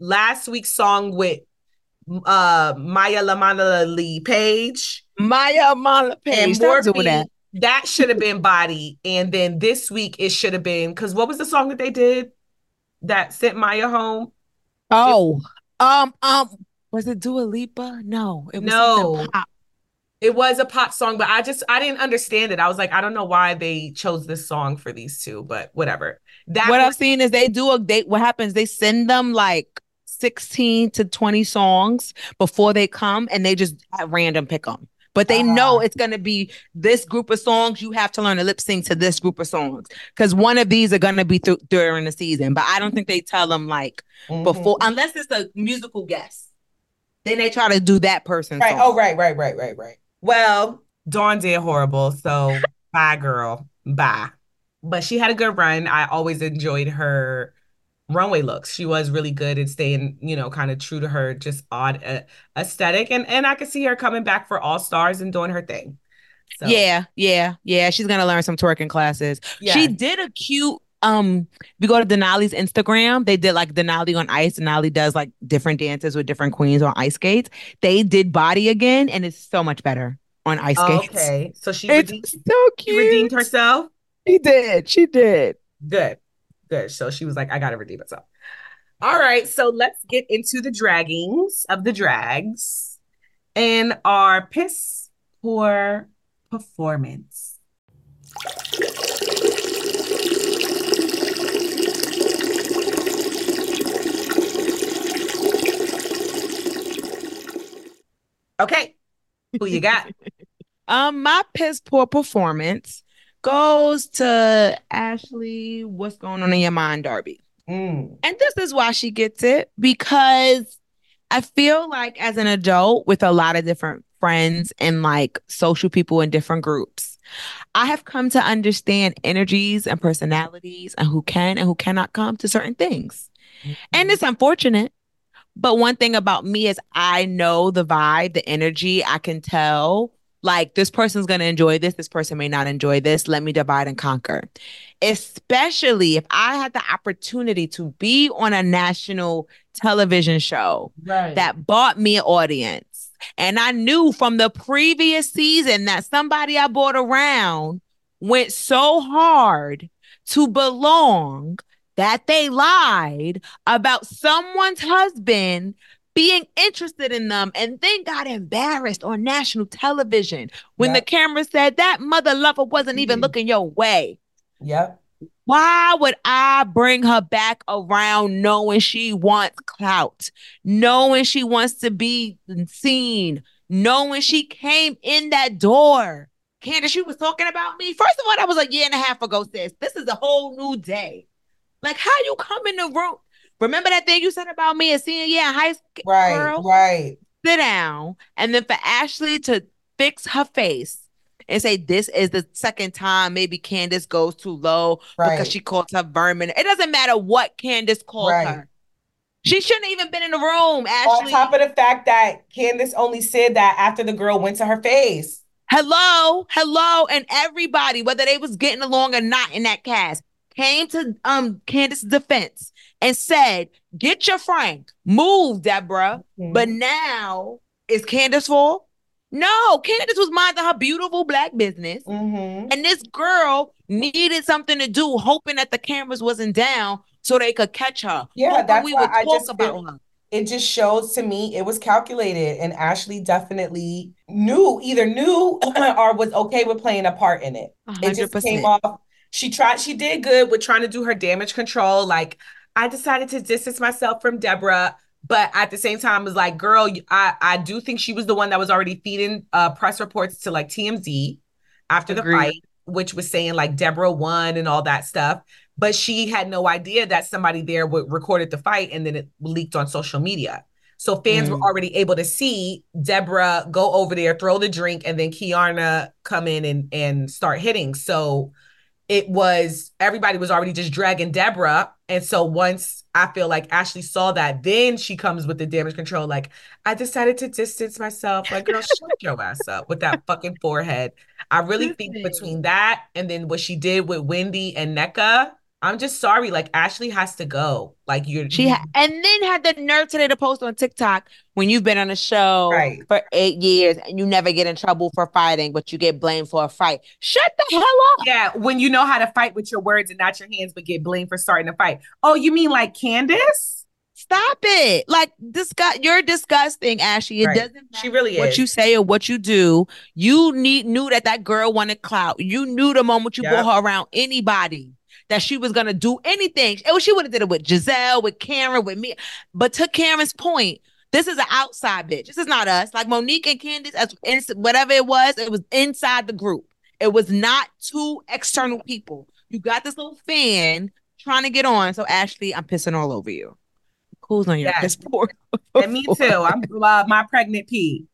[SPEAKER 3] last week's song with uh Maya Lamana Lee Page.
[SPEAKER 2] Maya Lamana Page.
[SPEAKER 3] And Morphe,
[SPEAKER 2] doing that.
[SPEAKER 3] That should have been Body. And then this week it should have been, because what was the song that they did that sent Maya home?
[SPEAKER 2] Oh, it, um, um, was it Dua Lipa? No, it was
[SPEAKER 3] no.
[SPEAKER 2] something pop.
[SPEAKER 3] It was a pop song, but I just I didn't understand it. I was like, I don't know why they chose this song for these two, but whatever.
[SPEAKER 2] That what was- I've seen is they do a they what happens, they send them like sixteen to twenty songs before they come, and they just at random pick them. But they uh-huh. know it's going to be this group of songs. You have to learn to lip sync to this group of songs, because one of these are going to be th- during the season. But I don't think they tell them like mm-hmm. before, unless it's a musical guest. Then they try to do that person.
[SPEAKER 3] Right.
[SPEAKER 2] Song.
[SPEAKER 3] Oh, right, right, right, right, right. Well, Dawn did horrible. So bye, girl. Bye. But she had a good run. I always enjoyed her runway looks. She was really good at staying, you know, kind of true to her just odd uh, aesthetic. And and I could see her coming back for All Stars and doing her thing.
[SPEAKER 2] So. Yeah, yeah, yeah. She's going to learn some twerking classes. Yes. She did a cute, um, if you go to Denali's Instagram, they did like Denali on ice. Denali does like different dances with different queens on ice skates. They did Body again, and it's so much better on ice skates.
[SPEAKER 3] Okay, so she,
[SPEAKER 2] it's
[SPEAKER 3] redeemed,
[SPEAKER 2] so cute.
[SPEAKER 3] She redeemed herself?
[SPEAKER 2] She did, she did.
[SPEAKER 3] Good, good. So she was like, I gotta redeem myself. All right, so let's get into the draggings of the drags and our piss poor performance. Okay, who you got?
[SPEAKER 2] um, my piss poor performance goes to Ashley. What's going on in your mind, Darby?
[SPEAKER 3] Mm.
[SPEAKER 2] And this is why she gets it, because I feel like as an adult with a lot of different friends and like social people in different groups, I have come to understand energies and personalities and who can and who cannot come to certain things. Mm-hmm. And it's unfortunate. But one thing about me is I know the vibe, the energy. I can tell like this person's going to enjoy this. This person may not enjoy this. Let me divide and conquer. Especially if I had the opportunity to be on a national television show right. that bought me an audience. And I knew from the previous season that somebody I brought around went so hard to belong that they lied about someone's husband being interested in them and then got embarrassed on national television when yep. the camera said that mother lover wasn't even mm-hmm. looking your way.
[SPEAKER 3] Yep.
[SPEAKER 2] Why would I bring her back around knowing she wants clout, knowing she wants to be seen, knowing she came in that door? Candace, you was talking about me. First of all, that was a year and a half ago, sis. This is a whole new day. Like, how you come in the room? Remember that thing you said about me as senior year in high school?
[SPEAKER 3] Right,
[SPEAKER 2] girl?
[SPEAKER 3] right.
[SPEAKER 2] Sit down. And then for Ashley to fix her face and say, this is the second time maybe Candace goes too low right. because she called her vermin. It doesn't matter what Candace called right. her. She shouldn't have even been in the room, Ashley.
[SPEAKER 3] On top of the fact that Candace only said that after the girl went to her face.
[SPEAKER 2] Hello, hello, and everybody, whether they was getting along or not in that cast, came to um Candace's defense and said, get your friend, move, Deborah. Mm-hmm. But now, is Candace fault? No, Candace was minding her beautiful black business. Mm-hmm. And this girl needed something to do, hoping that the cameras wasn't down so they could catch her.
[SPEAKER 3] Yeah,
[SPEAKER 2] hoping
[SPEAKER 3] that's
[SPEAKER 2] we
[SPEAKER 3] why
[SPEAKER 2] would
[SPEAKER 3] I
[SPEAKER 2] talk
[SPEAKER 3] just
[SPEAKER 2] about
[SPEAKER 3] feel,
[SPEAKER 2] her.
[SPEAKER 3] It just shows to me it was calculated, and Ashley definitely knew, either knew or was okay with playing a part in it. one hundred percent. It just came off. She tried, she did good with trying to do her damage control. Like, I decided to distance myself from Deborah, but at the same time, was like, girl, I, I do think she was the one that was already feeding uh, press reports to like T M Z after Agreed. the fight, which was saying like Deborah won and all that stuff. But she had no idea that somebody there would recorded the fight and then it leaked on social media. So fans mm. were already able to see Deborah go over there, throw the drink, and then Kiana come in and, and start hitting. So it was, everybody was already just dragging Deborah. And so once I feel like Ashley saw that, then she comes with the damage control. Like, I decided to distance myself. Like, girl, shut your ass up with that fucking forehead. I really think between that and then what she did with Wendy and Nneka, I'm just sorry. Like, Ashley has to go. Like, you're.
[SPEAKER 2] She ha- and then had the nerve today to post on TikTok when you've been on a show
[SPEAKER 3] Right.
[SPEAKER 2] for eight years and you never get in trouble for fighting, but you get blamed for a fight. Shut the hell up.
[SPEAKER 3] Yeah, when you know how to fight with your words and not your hands, but get blamed for starting a fight. Oh, you mean like Candace?
[SPEAKER 2] Stop it. Like, disgust, you're disgusting, Ashley. It
[SPEAKER 3] Right.
[SPEAKER 2] doesn't matter
[SPEAKER 3] She really
[SPEAKER 2] what
[SPEAKER 3] is.
[SPEAKER 2] you say or what you do. You need knew that that girl wanted clout. You knew the moment you
[SPEAKER 3] Yep.
[SPEAKER 2] brought her around anybody that she was going to do anything. It was, she would have did it with Giselle, with Karen, with me. But to Karen's point, this is an outside bitch. This is not us. Like Monique and Candace, as ins- whatever it was, it was inside the group. It was not two external people. You got this little fan trying to get on. So Ashley, I'm pissing all over you. Who's on your
[SPEAKER 3] Yes.
[SPEAKER 2] piss poor?
[SPEAKER 3] And me too. I'm uh, my pregnant pee.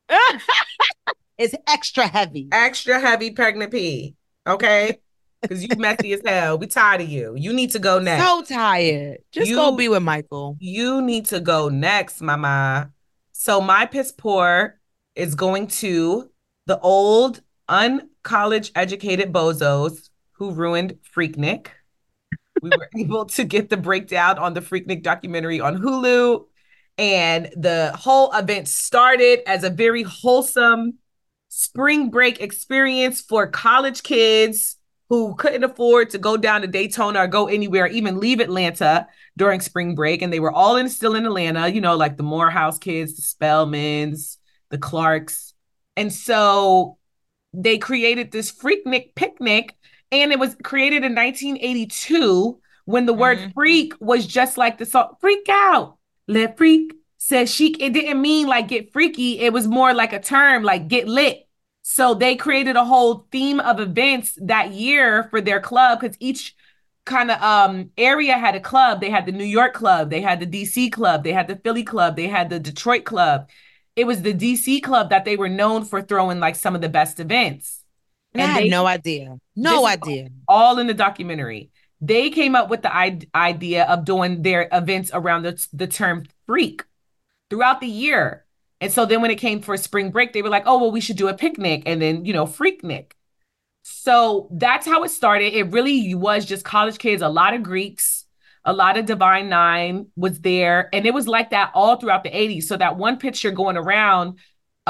[SPEAKER 2] It's extra heavy.
[SPEAKER 3] Extra heavy pregnant pee. Okay? Because you messy as hell. We tired of you. You need to go next.
[SPEAKER 2] So tired. Just
[SPEAKER 3] You-
[SPEAKER 2] go be with Michael.
[SPEAKER 3] You need to go next, mama. So my piss poor is going to the old uncollege educated bozos who ruined Freaknik. We were able to get the breakdown on the Freaknik documentary on Hulu. And the whole event started as a very wholesome spring break experience for college kids who couldn't afford to go down to Daytona or go anywhere, even leave Atlanta during spring break. And they were all in still in Atlanta, you know, like the Morehouse kids, the Spellmans, the Clarks. And so they created this Freaknik picnic, and it was created in nineteen eighty-two when the word
[SPEAKER 2] Mhm.
[SPEAKER 3] freak was just like the song, freak out, let freak, says chic. It didn't mean like get freaky. It was more like a term like get lit. So they created a whole theme of events that year for their club, because each kind of um area had a club. They had the New York club, they had the D C club, they had the Philly club, they had the Detroit club. It was the D C club that they were known for throwing like some of the best events.
[SPEAKER 2] And I
[SPEAKER 3] And
[SPEAKER 2] had
[SPEAKER 3] they-
[SPEAKER 2] no idea. No
[SPEAKER 3] This is
[SPEAKER 2] idea.
[SPEAKER 3] all in the documentary. They came up with the I- idea of doing their events around the, the term freak throughout the year. And so then when it came for spring break, they were like, oh, well, we should do a picnic and then, you know, Freaknik. So that's how it started. It really was just college kids, a lot of Greeks, a lot of Divine Nine was there. And it was like that all throughout the eighties. So that one picture going around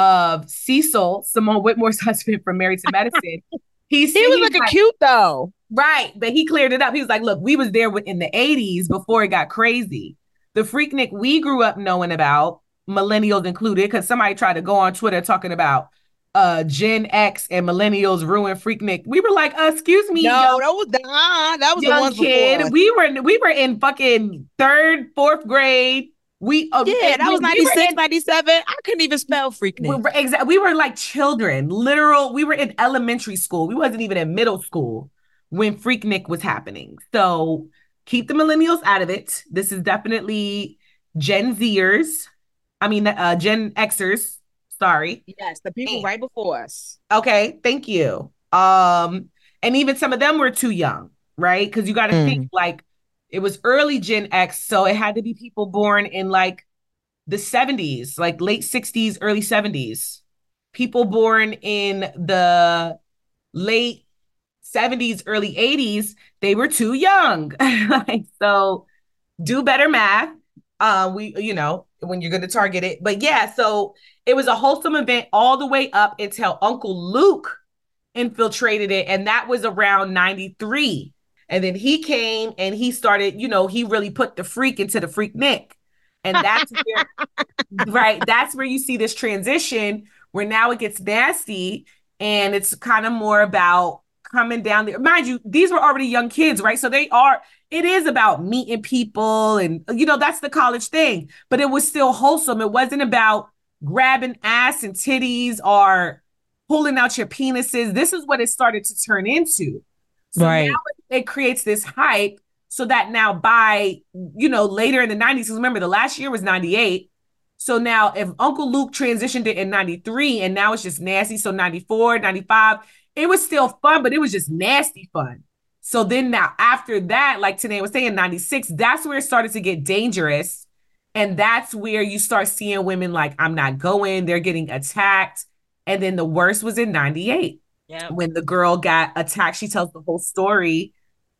[SPEAKER 3] of Cecil, Simone Whitmore's husband from Married to Medicine, he's
[SPEAKER 2] He was
[SPEAKER 3] he's
[SPEAKER 2] looking
[SPEAKER 3] like,
[SPEAKER 2] cute though.
[SPEAKER 3] right, but he cleared it up. He was like, look, we was there in the eighties before it got crazy. The Freaknik we grew up knowing about, millennials included, because somebody tried to go on Twitter talking about uh, Gen X and millennials ruin Freaknik. We were like, uh, excuse me,
[SPEAKER 2] No,
[SPEAKER 3] young,
[SPEAKER 2] that was uh, that was the
[SPEAKER 3] young
[SPEAKER 2] ones
[SPEAKER 3] kid.
[SPEAKER 2] before.
[SPEAKER 3] We were we were in fucking third, fourth grade. We uh,
[SPEAKER 2] Yeah,
[SPEAKER 3] and
[SPEAKER 2] that was
[SPEAKER 3] we- we were
[SPEAKER 2] ninety-six,
[SPEAKER 3] in-
[SPEAKER 2] ninety-seven. I couldn't even spell
[SPEAKER 3] We
[SPEAKER 2] Freaknik.
[SPEAKER 3] were, exa- we were like children, literal. We were in elementary school. We wasn't even in middle school when Freaknik was happening. So keep the millennials out of it. This is definitely Gen Zers. I mean, uh, Gen Xers. Sorry.
[SPEAKER 2] Yes, the people
[SPEAKER 3] And-
[SPEAKER 2] right before us.
[SPEAKER 3] Okay, thank you. Um, and even some of them were too young, right? Because you got to
[SPEAKER 2] Mm.
[SPEAKER 3] think like it was early Gen X, so it had to be people born in like the seventies, like late sixties, early seventies. People born in the late seventies, early eighties, they were too young. Like, so do better math. Uh, we, you know, when you're going to target it. But yeah, so it was a wholesome event all the way up until Uncle Luke infiltrated it. And that was around ninety-three. And then he came and he started, you know, he really put the freak into the Freaknik. And that's where, right, that's where you see this transition where now it gets nasty and it's kind of more about coming down there. Mind you, these were already young kids, right? So they are, it is about meeting people and, you know, that's the college thing, but it was still wholesome. It wasn't about grabbing ass and titties or pulling out your penises. This is what it started to turn into. So
[SPEAKER 2] Right.
[SPEAKER 3] now it, it creates this hype so that now by, you know, later in the nineties, because remember the last year was ninety-eight. So now if Uncle Luke transitioned it in ninety-three and now it's just nasty. So ninety-four, ninety-five, it was still fun, but it was just nasty fun. So then now after that, like Tanae was saying, ninety-six, that's where it started to get dangerous. And that's where you start seeing women like, I'm not going, they're getting attacked. And then the worst was in ninety-eight.
[SPEAKER 2] Yeah.
[SPEAKER 3] When the girl got attacked. She tells the whole story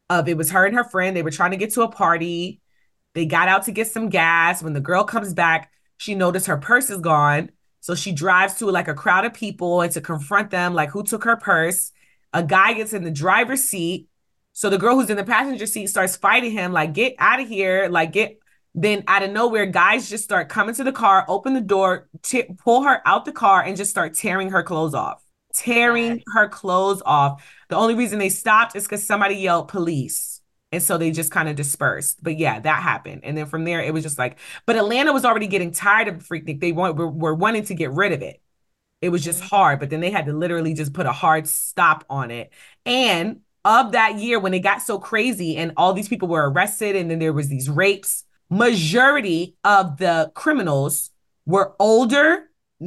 [SPEAKER 3] of it was her and her friend. They were trying to get to a party. They got out to get some gas. When the girl comes back, she noticed her purse is gone. So she drives to like a crowd of people and to confront them, like who took her purse. A guy gets in the driver's seat. So the girl who's in the passenger seat starts fighting him, like, get out of here, like get. Then out of nowhere, guys just start coming to the car, open the door, t- pull her out the car and just start tearing her clothes off. Tearing her clothes off. The only reason they stopped is because somebody yelled police. And so they just kind of dispersed. But yeah, that happened. And then from there, it was just like, but Atlanta was already getting tired of Freaknik. They want, were, were wanting to get rid of it. It was just hard. But then they had to literally just put a hard stop on it. And of that year, when it got so crazy and all these people were arrested and then there was these rapes, majority of the criminals were older,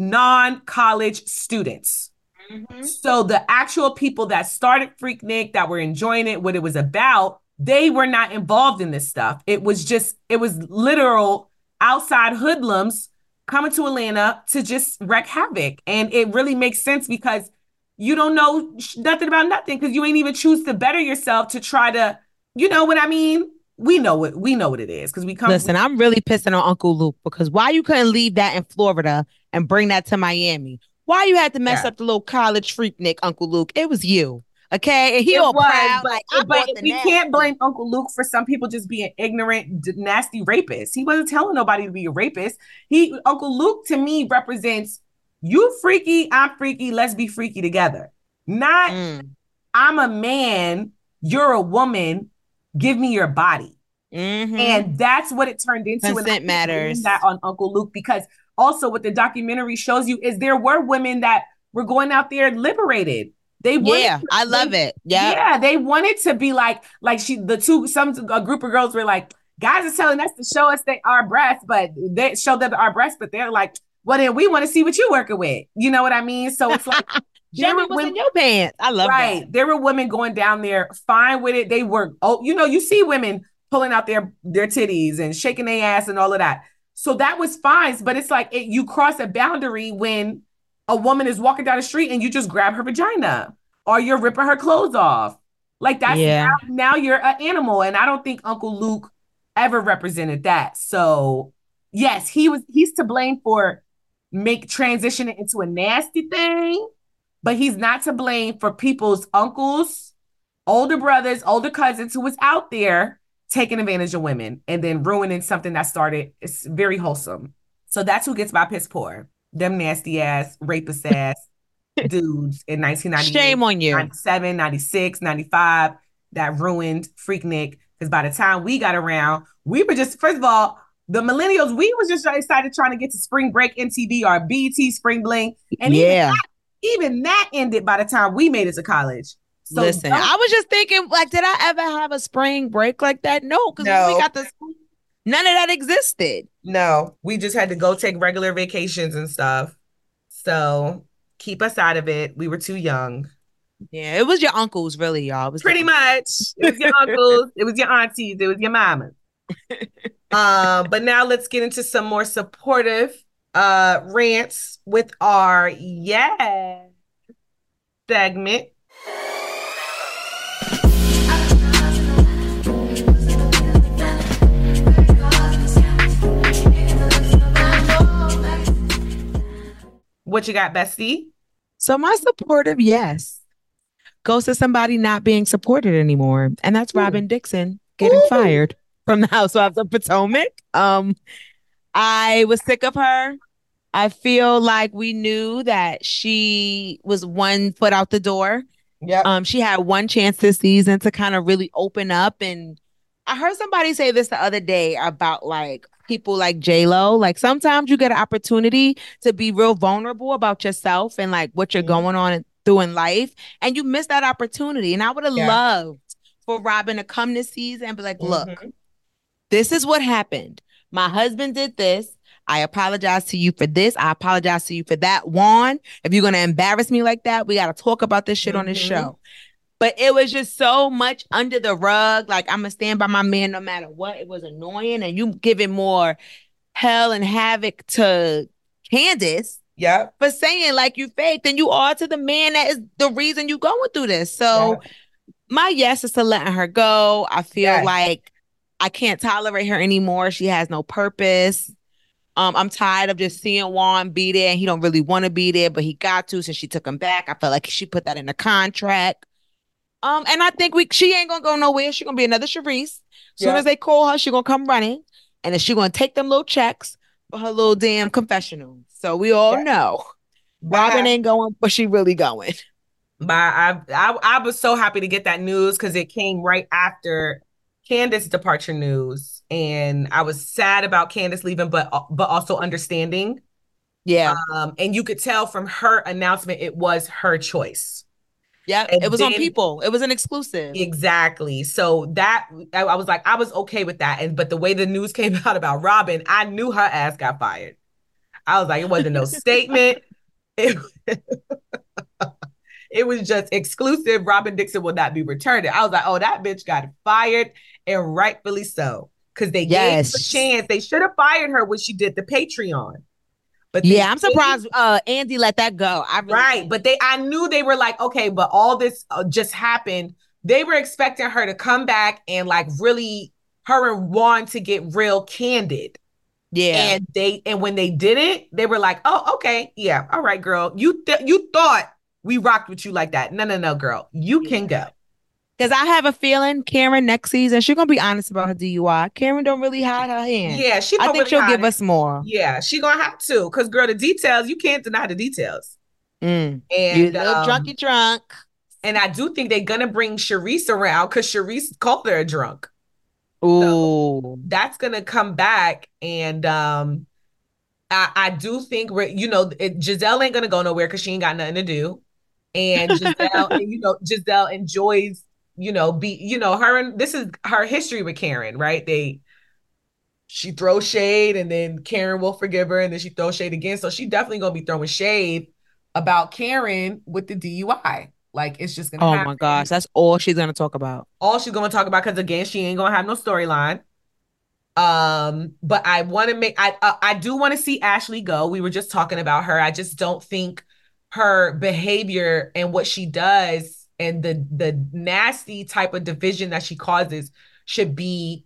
[SPEAKER 3] non-college students. Mm-hmm. So the actual people that started Freaknik, that were enjoying it, what it was about, they were not involved in this stuff. It was just, it was literal outside hoodlums coming to Atlanta to just wreak havoc. And it really makes sense because you don't know nothing about nothing because you ain't even choose to better yourself to try to, you know what I mean? We know what we know what it is because we come.
[SPEAKER 2] Listen, I'm really pissing on Uncle Luke because why you couldn't leave that in Florida and bring that to Miami? Why you had to mess yeah. up the little college Freaknik, Uncle Luke? It was you, okay? And he all proud,
[SPEAKER 3] but,
[SPEAKER 2] like,
[SPEAKER 3] but we nasty. Can't blame Uncle Luke for some people just being ignorant, nasty rapists. He wasn't telling nobody to be a rapist. He Uncle Luke to me represents you freaky, I'm freaky. Let's be freaky together. Not mm. I'm a man, you're a woman. Give me your body. Mm-hmm. And that's what it turned into.
[SPEAKER 2] Consent and matters.
[SPEAKER 3] That on Uncle Luke, because also what the documentary shows you is there were women that were going out there liberated. They wanted
[SPEAKER 2] yeah,
[SPEAKER 3] to,
[SPEAKER 2] I love
[SPEAKER 3] they,
[SPEAKER 2] it. Yeah,
[SPEAKER 3] yeah, they wanted to be like, like she, the two, some a group of girls were like, guys are telling us to show us they, our breasts, but they show them our breasts, but they're like, well, then we want to see what you working with. You know what I mean? So it's like.
[SPEAKER 2] Show me what's in your pants. I love
[SPEAKER 3] right.
[SPEAKER 2] that.
[SPEAKER 3] There were women going down there fine with it. They were, oh, you know, you see women pulling out their, their titties and shaking their ass and all of that. So that was fine. But it's like it, you cross a boundary when a woman is walking down the street and you just grab her vagina or you're ripping her clothes off. Like that's yeah. now, now you're an animal. And I don't think Uncle Luke ever represented that. So yes, he was, he's to blame for make transitioning into a nasty thing. But he's not to blame for people's uncles, older brothers, older cousins who was out there taking advantage of women and then ruining something that started. It's very wholesome. So that's who gets my piss poor. Them nasty ass, rapist ass dudes in nineteen ninety-eight.
[SPEAKER 2] Shame on you.
[SPEAKER 3] ninety-seven, ninety-six, ninety-five that ruined Freaknik. Because by the time we got around, we were just, first of all, the millennials, we was just excited trying to get to Spring Break M T V or B E T Spring Bling. And
[SPEAKER 2] yeah.
[SPEAKER 3] Even that ended by the time we made it to college. So
[SPEAKER 2] listen, I was just thinking, like, did I ever have a spring break like that? No, because no. we got the none of that existed.
[SPEAKER 3] No, we just had to go take regular vacations and stuff. So keep us out of it. We were too young.
[SPEAKER 2] Yeah, it was your uncles, really, y'all. It was
[SPEAKER 3] pretty much. It was your uncles. It was your aunties. It was your mamas. um, but now let's get into some more supportive uh rants with our yeah segment. What you got, bestie?
[SPEAKER 2] So my supportive yes goes to somebody not being supported anymore, and that's Ooh. Robin Dixon getting Ooh. fired from the Housewives of Potomac. Um, I was sick of her. I feel like we knew that she was one foot out the door.
[SPEAKER 3] Yeah.
[SPEAKER 2] Um, she had one chance this season to kind of really open up. And I heard somebody say this the other day about like people like J-Lo. Like sometimes you get an opportunity to be real vulnerable about yourself and like what you're mm-hmm. going on through in life. And you miss that opportunity. And I would have yeah. loved for Robin to come this season and be like, look, mm-hmm. this is what happened. My husband did this. I apologize to you for this. I apologize to you for that. Juan, if you're going to embarrass me like that, we got to talk about this shit mm-hmm. on this show. But it was just so much under the rug. Like, I'm going to stand by my man no matter what. It was annoying. And you giving more hell and havoc to Candace
[SPEAKER 3] yeah.
[SPEAKER 2] for saying like you fake than you are to the man that is the reason you going through this. So, my yes is to letting her go. I feel
[SPEAKER 3] Yes.
[SPEAKER 2] like I can't tolerate her anymore. She has no purpose. Um, I'm tired of just seeing Juan be there, and he don't really want to be there, but he got to since she took him back. I felt like she put that in the contract. Um, and I think we she ain't gonna go nowhere. She gonna be another Charisse. Soon
[SPEAKER 3] Yeah.
[SPEAKER 2] as they call her, she gonna come running, and then she gonna take them little checks for her little damn confessional. So we all
[SPEAKER 3] Yeah.
[SPEAKER 2] know
[SPEAKER 3] Bye.
[SPEAKER 2] Robin ain't going, but she really going.
[SPEAKER 3] But I, I, I was so happy to get that news because it came right after Candace's departure news, and I was sad about Candace leaving, but but also understanding.
[SPEAKER 2] Yeah.
[SPEAKER 3] Um, and you could tell from her announcement it was her choice.
[SPEAKER 2] Yeah,
[SPEAKER 3] And
[SPEAKER 2] it was
[SPEAKER 3] then,
[SPEAKER 2] on People. It was an exclusive.
[SPEAKER 3] Exactly. So that I, I was like, I was okay with that. And but the way the news came out about Robin, I knew her ass got fired. I was like, it wasn't no statement. It, it was just exclusive. Robin Dixon will not be returned. I was like, oh, that bitch got fired, and rightfully so. Because they
[SPEAKER 2] Yes.
[SPEAKER 3] gave her a chance. They should have fired her when she did the Patreon. But
[SPEAKER 2] yeah, I'm surprised uh, Andy let that go. I really
[SPEAKER 3] right.
[SPEAKER 2] did.
[SPEAKER 3] But they, I knew they were like, okay, but all this uh, just happened. They were expecting her to come back and like really, her and Juan to get real candid.
[SPEAKER 2] Yeah.
[SPEAKER 3] And they, and when they didn't, they were like, oh, okay, yeah, all right, girl. You, th- you thought we rocked with you like that. No, no, no, girl. You can
[SPEAKER 2] Yeah.
[SPEAKER 3] go.
[SPEAKER 2] Because I have a feeling Karen next season, she's going to be honest about her D U I. Karen don't really hide her hand.
[SPEAKER 3] Yeah, she
[SPEAKER 2] I
[SPEAKER 3] don't
[SPEAKER 2] think
[SPEAKER 3] really
[SPEAKER 2] she'll
[SPEAKER 3] hide
[SPEAKER 2] give
[SPEAKER 3] it.
[SPEAKER 2] us more.
[SPEAKER 3] Yeah, she gonna have to. Because, girl, the details, you can't deny the details.
[SPEAKER 2] Mm.
[SPEAKER 3] And
[SPEAKER 2] You little
[SPEAKER 3] um,
[SPEAKER 2] drunky drunk.
[SPEAKER 3] And I do think they're gonna bring Charisse around because Charisse called her a drunk.
[SPEAKER 2] Ooh.
[SPEAKER 3] So that's gonna come back, and um, I, I do think we're, you know, it, Giselle ain't gonna go nowhere because she ain't got nothing to do, and Giselle, and, you know, Giselle enjoys, you know, be, you know, her and this is her history with Karen, right? They, she throws shade, and then Karen will forgive her, and then she throws shade again. So she definitely gonna be throwing shade about Karen with the D U I. Like, it's just gonna
[SPEAKER 2] Oh
[SPEAKER 3] happen.
[SPEAKER 2] my gosh, that's all she's gonna talk about.
[SPEAKER 3] All she's gonna talk about, because again, she ain't gonna have no storyline. Um, but I want to make I uh, I do want to see Ashley go. We were just talking about her. I just don't think her behavior and what she does and the the nasty type of division that she causes should be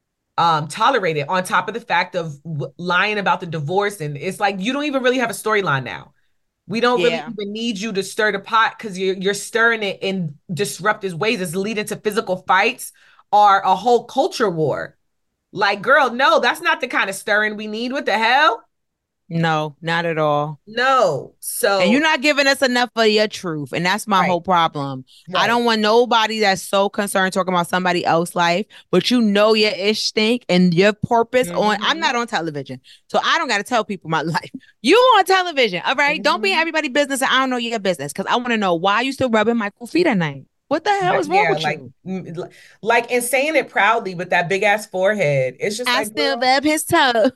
[SPEAKER 3] um tolerated, on top of the fact of w- lying about the divorce. And it's like, you don't even really have a storyline now. We don't
[SPEAKER 2] Yeah.
[SPEAKER 3] really even need you to stir the pot, because you're you're stirring it in disruptive ways. It's leading to physical fights or a whole culture war. Like, girl, no, that's not the kind of stirring we need. What the hell?
[SPEAKER 2] No, not at all.
[SPEAKER 3] No. So
[SPEAKER 2] And you're not giving us enough of your truth. And that's my
[SPEAKER 3] Right.
[SPEAKER 2] whole problem. I
[SPEAKER 3] Right.
[SPEAKER 2] don't want nobody that's so concerned talking about somebody else's life, but you know your ish stink and your purpose on. I'm
[SPEAKER 3] Mhm.
[SPEAKER 2] not on television, so I don't got to tell people my life. You on television, all right? Don't be in
[SPEAKER 3] Mhm.
[SPEAKER 2] everybody's business, and I don't know your business, because I want to know why you still rubbing Michael's feet at night. What the hell is wrong
[SPEAKER 3] Yeah,
[SPEAKER 2] with
[SPEAKER 3] like,
[SPEAKER 2] you?
[SPEAKER 3] mm, like, and saying it proudly with that big ass forehead. It's just
[SPEAKER 2] I
[SPEAKER 3] like,
[SPEAKER 2] still
[SPEAKER 3] girl,
[SPEAKER 2] rub his toe.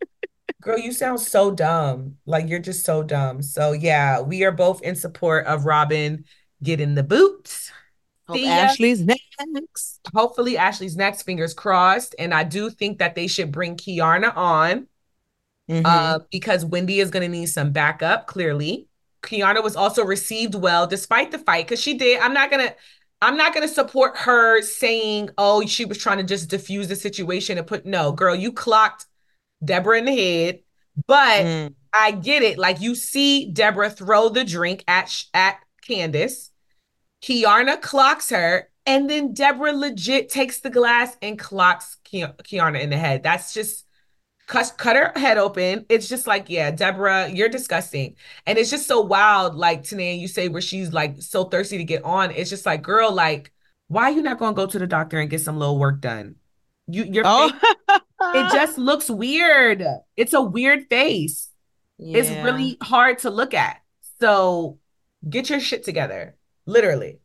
[SPEAKER 3] girl, you sound so dumb. Like, you're just so dumb. So yeah, we are both in support of Robin getting the boots.
[SPEAKER 2] Hope
[SPEAKER 3] See ya.
[SPEAKER 2] Ashley's next.
[SPEAKER 3] Hopefully Ashley's next, fingers crossed. And I do think that they should bring Kiarna on,
[SPEAKER 2] Mhm.
[SPEAKER 3] uh, because Wendy is going to need some backup, clearly. Kiarna was also received well despite the fight, because she did. I'm not going to I'm not going to support her saying, oh, she was trying to just diffuse the situation and put, no, girl, you clocked Deborah in the head. But
[SPEAKER 2] Mm.
[SPEAKER 3] I get it. Like, you see Deborah throw the drink at, at Candace. Kiarna clocks her, and then Deborah legit takes the glass and clocks Ki- Kiarna in the head. That's just cut, cut her head open. It's just like, yeah, Deborah, you're disgusting. And it's just so wild, like, Tanae, you say, where she's like so thirsty to get on. It's just like, girl, like, why are you not going to go to the doctor and get some little work done? You, your
[SPEAKER 2] Oh,
[SPEAKER 3] face, it just looks weird. It's a weird face. It's
[SPEAKER 2] Yeah.
[SPEAKER 3] really hard to look at. So get your shit together. Literally.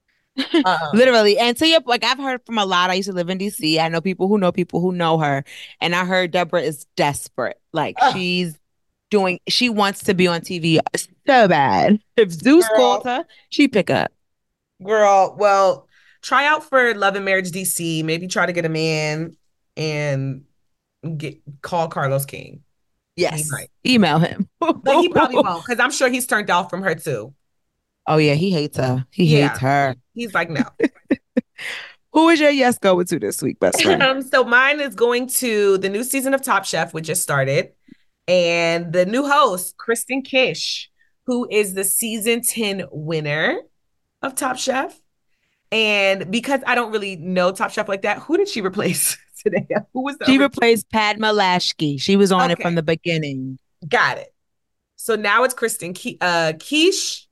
[SPEAKER 3] Um,
[SPEAKER 2] Literally. And to your, like, I've heard from a lot. I used to live in D C. I know people who know people who know her. And I heard Deborah is desperate. Like,
[SPEAKER 3] Ugh.
[SPEAKER 2] she's doing, she wants to be on T V so bad. If Zeus
[SPEAKER 3] Girl.
[SPEAKER 2] called her, she pick up.
[SPEAKER 3] Girl, well, try out for Love and Marriage D C. Maybe try to get a man and get call Carlos King.
[SPEAKER 2] Yes.
[SPEAKER 3] might.
[SPEAKER 2] Email him.
[SPEAKER 3] But he probably won't, because I'm sure he's turned off from her too.
[SPEAKER 2] Oh, yeah. He hates her. He
[SPEAKER 3] Yeah.
[SPEAKER 2] hates her.
[SPEAKER 3] He's like, no.
[SPEAKER 2] Who is your yes going to this week, best friend?
[SPEAKER 3] Um, so mine is going to the new season of Top Chef, which just started, and the new host, Kristen Kish, who is the season ten winner of Top Chef. And because I don't really know Top Chef like that, who did she replace today? Who was the
[SPEAKER 2] She
[SPEAKER 3] other-
[SPEAKER 2] replaced Padma Lashke. She was on it
[SPEAKER 3] Okay.
[SPEAKER 2] from the beginning.
[SPEAKER 3] Got it. So now it's Kristen Ke- uh, Quiche,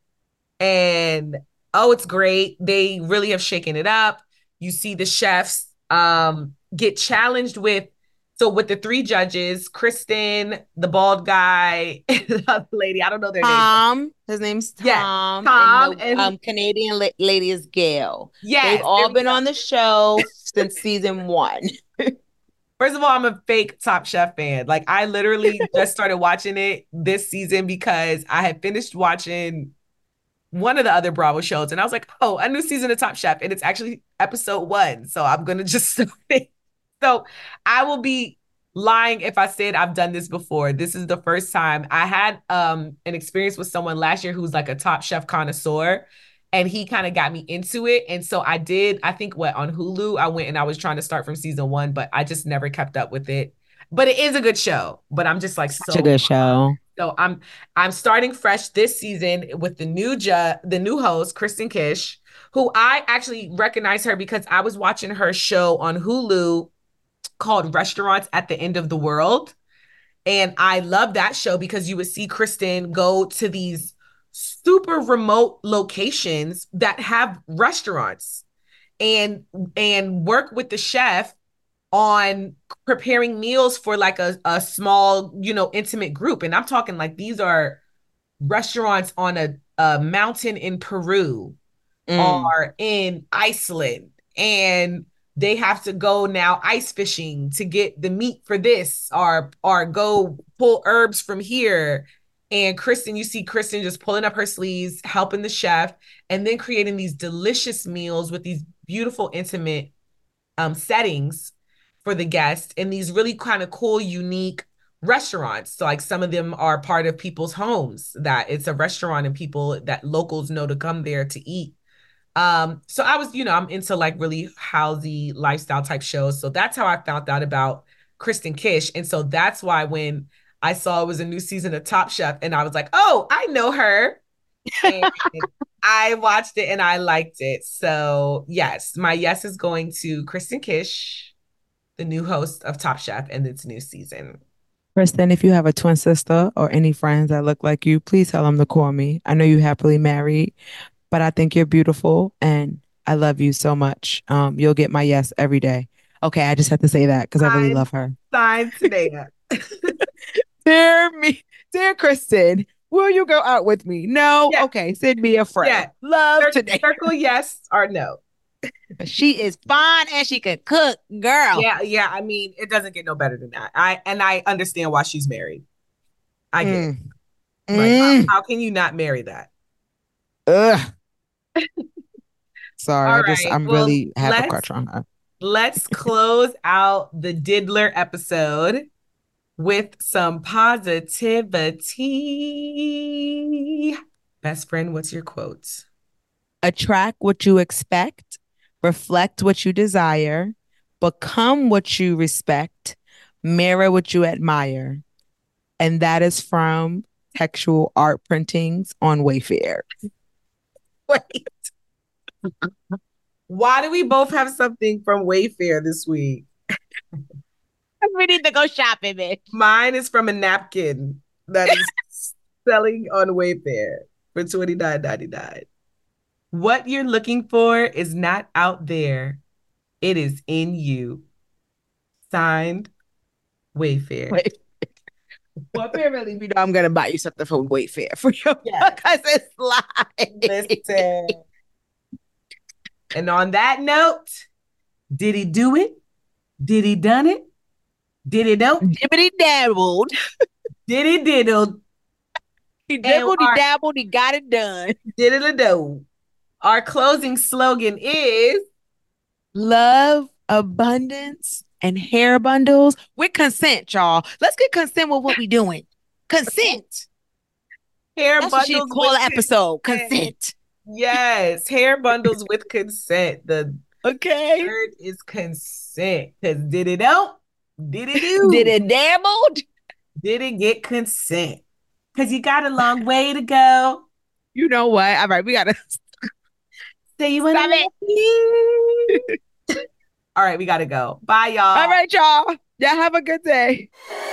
[SPEAKER 3] and oh, it's great. They really have shaken it up. You see the chefs um, get challenged with, so with the three judges, Kristen, the bald guy, and the other lady, I don't know their name.
[SPEAKER 2] Tom, his name's
[SPEAKER 3] Yeah,
[SPEAKER 2] Tom,
[SPEAKER 3] Tom,
[SPEAKER 2] and the
[SPEAKER 3] and-
[SPEAKER 2] um, Canadian la- lady is Gail.
[SPEAKER 3] Yes,
[SPEAKER 2] They've
[SPEAKER 3] there
[SPEAKER 2] all
[SPEAKER 3] we
[SPEAKER 2] been
[SPEAKER 3] go.
[SPEAKER 2] on the show since season one.
[SPEAKER 3] First of all, I'm a fake Top Chef fan. Like, I literally just started watching it this season because I had finished watching one of the other Bravo shows, and I was like, oh, a new season of Top Chef, and it's actually episode one. So I'm gonna just start it. So I will be lying if I said I've done this before. This is the first time. I had um an experience with someone last year who's like a Top Chef connoisseur, and he kind of got me into it. And so I did, I think what on Hulu, I went and I was trying to start from season one, but I just never kept up with it. But it is a good show. But I'm just like
[SPEAKER 2] Such
[SPEAKER 3] so
[SPEAKER 2] a good show.
[SPEAKER 3] So I'm I'm starting fresh this season with the new ju- the new host, Kristen Kish, who I actually recognize her because I was watching her show on Hulu called Restaurants at the End of the World. And I love that show because you would see Kristen go to these super remote locations that have restaurants and and work with the chef on preparing meals for like a, a small, you know, intimate group. And I'm talking like these are restaurants on a, a mountain in Peru
[SPEAKER 2] Mm.
[SPEAKER 3] or in Iceland. And they have to go now ice fishing to get the meat for this or, or go pull herbs from here. And Kristen, you see Kristen just pulling up her sleeves, helping the chef, and then creating these delicious meals with these beautiful, intimate um, settings for the guests in these really kind of cool, unique restaurants. So like some of them are part of people's homes, that it's a restaurant and people that locals know to come there to eat. Um, so I was, you know, I'm into like really housey lifestyle type shows. So that's how I found out about Kristen Kish. And so that's why when I saw it was a new season of Top Chef and I was like, oh, I know her. And I watched it and I liked it. So yes, my yes is going to Kristen Kish, the new host of Top Chef and its new season.
[SPEAKER 2] Kristen, if you have a twin sister or any friends that look like you, please tell them to call me. I know you're happily married, but I think you're beautiful and I love you so much. Um, you'll get my yes every day. Okay, I just had to say that because I really
[SPEAKER 3] Signed-
[SPEAKER 2] love her.
[SPEAKER 3] Signed today.
[SPEAKER 2] Dear me, dear Kristen, will you go out with me? No?
[SPEAKER 3] Yeah.
[SPEAKER 2] Okay, send me a friend.
[SPEAKER 3] Yeah.
[SPEAKER 2] Love
[SPEAKER 3] Cir-
[SPEAKER 2] today.
[SPEAKER 3] Circle yes or no.
[SPEAKER 2] She is fine and she can cook, girl.
[SPEAKER 3] Yeah, yeah. I mean, it doesn't get no better than that. I and I understand why she's married. I get it.
[SPEAKER 2] Mm.
[SPEAKER 3] Like,
[SPEAKER 2] Mm.
[SPEAKER 3] how, how can you not marry that?
[SPEAKER 2] Ugh. Sorry,
[SPEAKER 3] All
[SPEAKER 2] I just
[SPEAKER 3] right,
[SPEAKER 2] I'm
[SPEAKER 3] well,
[SPEAKER 2] really have a
[SPEAKER 3] let's-
[SPEAKER 2] crush on her.
[SPEAKER 3] Let's close out the Diddler episode with some positivity. Best friend, what's your quote?
[SPEAKER 2] Attract what you expect, reflect what you desire, become what you respect, mirror what you admire. And that is from Textual Art Printings on Wayfair.
[SPEAKER 3] Wait. Why do we both have something from Wayfair this week?
[SPEAKER 2] We need to go shopping, bitch.
[SPEAKER 3] Mine is from a napkin that is selling on Wayfair for twenty-nine ninety-nine. What you're looking for is not out there. It is in you. Signed, Wayfair.
[SPEAKER 2] Wait. Well, apparently, you know, I'm gonna buy you something from Wayfair for your
[SPEAKER 3] Yeah.
[SPEAKER 2] because it's live.
[SPEAKER 3] Listen. And on that note, did he do it? Did he done it? Did he don't?
[SPEAKER 2] Dibbity dabbled.
[SPEAKER 3] Did he diddle?
[SPEAKER 2] He dabbled, he
[SPEAKER 3] our-
[SPEAKER 2] dabbled, he got it done.
[SPEAKER 3] Did it a do? Our closing slogan is
[SPEAKER 2] Love, abundance, and hair bundles with consent, y'all. Let's get consent with what we doing. Consent.
[SPEAKER 3] hair
[SPEAKER 2] That's what she
[SPEAKER 3] bundles
[SPEAKER 2] call
[SPEAKER 3] with
[SPEAKER 2] the episode.
[SPEAKER 3] consent.
[SPEAKER 2] Consent.
[SPEAKER 3] Yes, hair bundles with consent. The
[SPEAKER 2] Okay.
[SPEAKER 3] Third is consent. Cause did it don't? Did it do?
[SPEAKER 2] Did it dabbled?
[SPEAKER 3] Did it get consent? Cause you got a long way to go.
[SPEAKER 2] You know what? All right, we gotta
[SPEAKER 3] So you want
[SPEAKER 2] stop
[SPEAKER 3] it? All right, we gotta go. Bye, y'all.
[SPEAKER 2] All right, y'all. Y'all have a good day.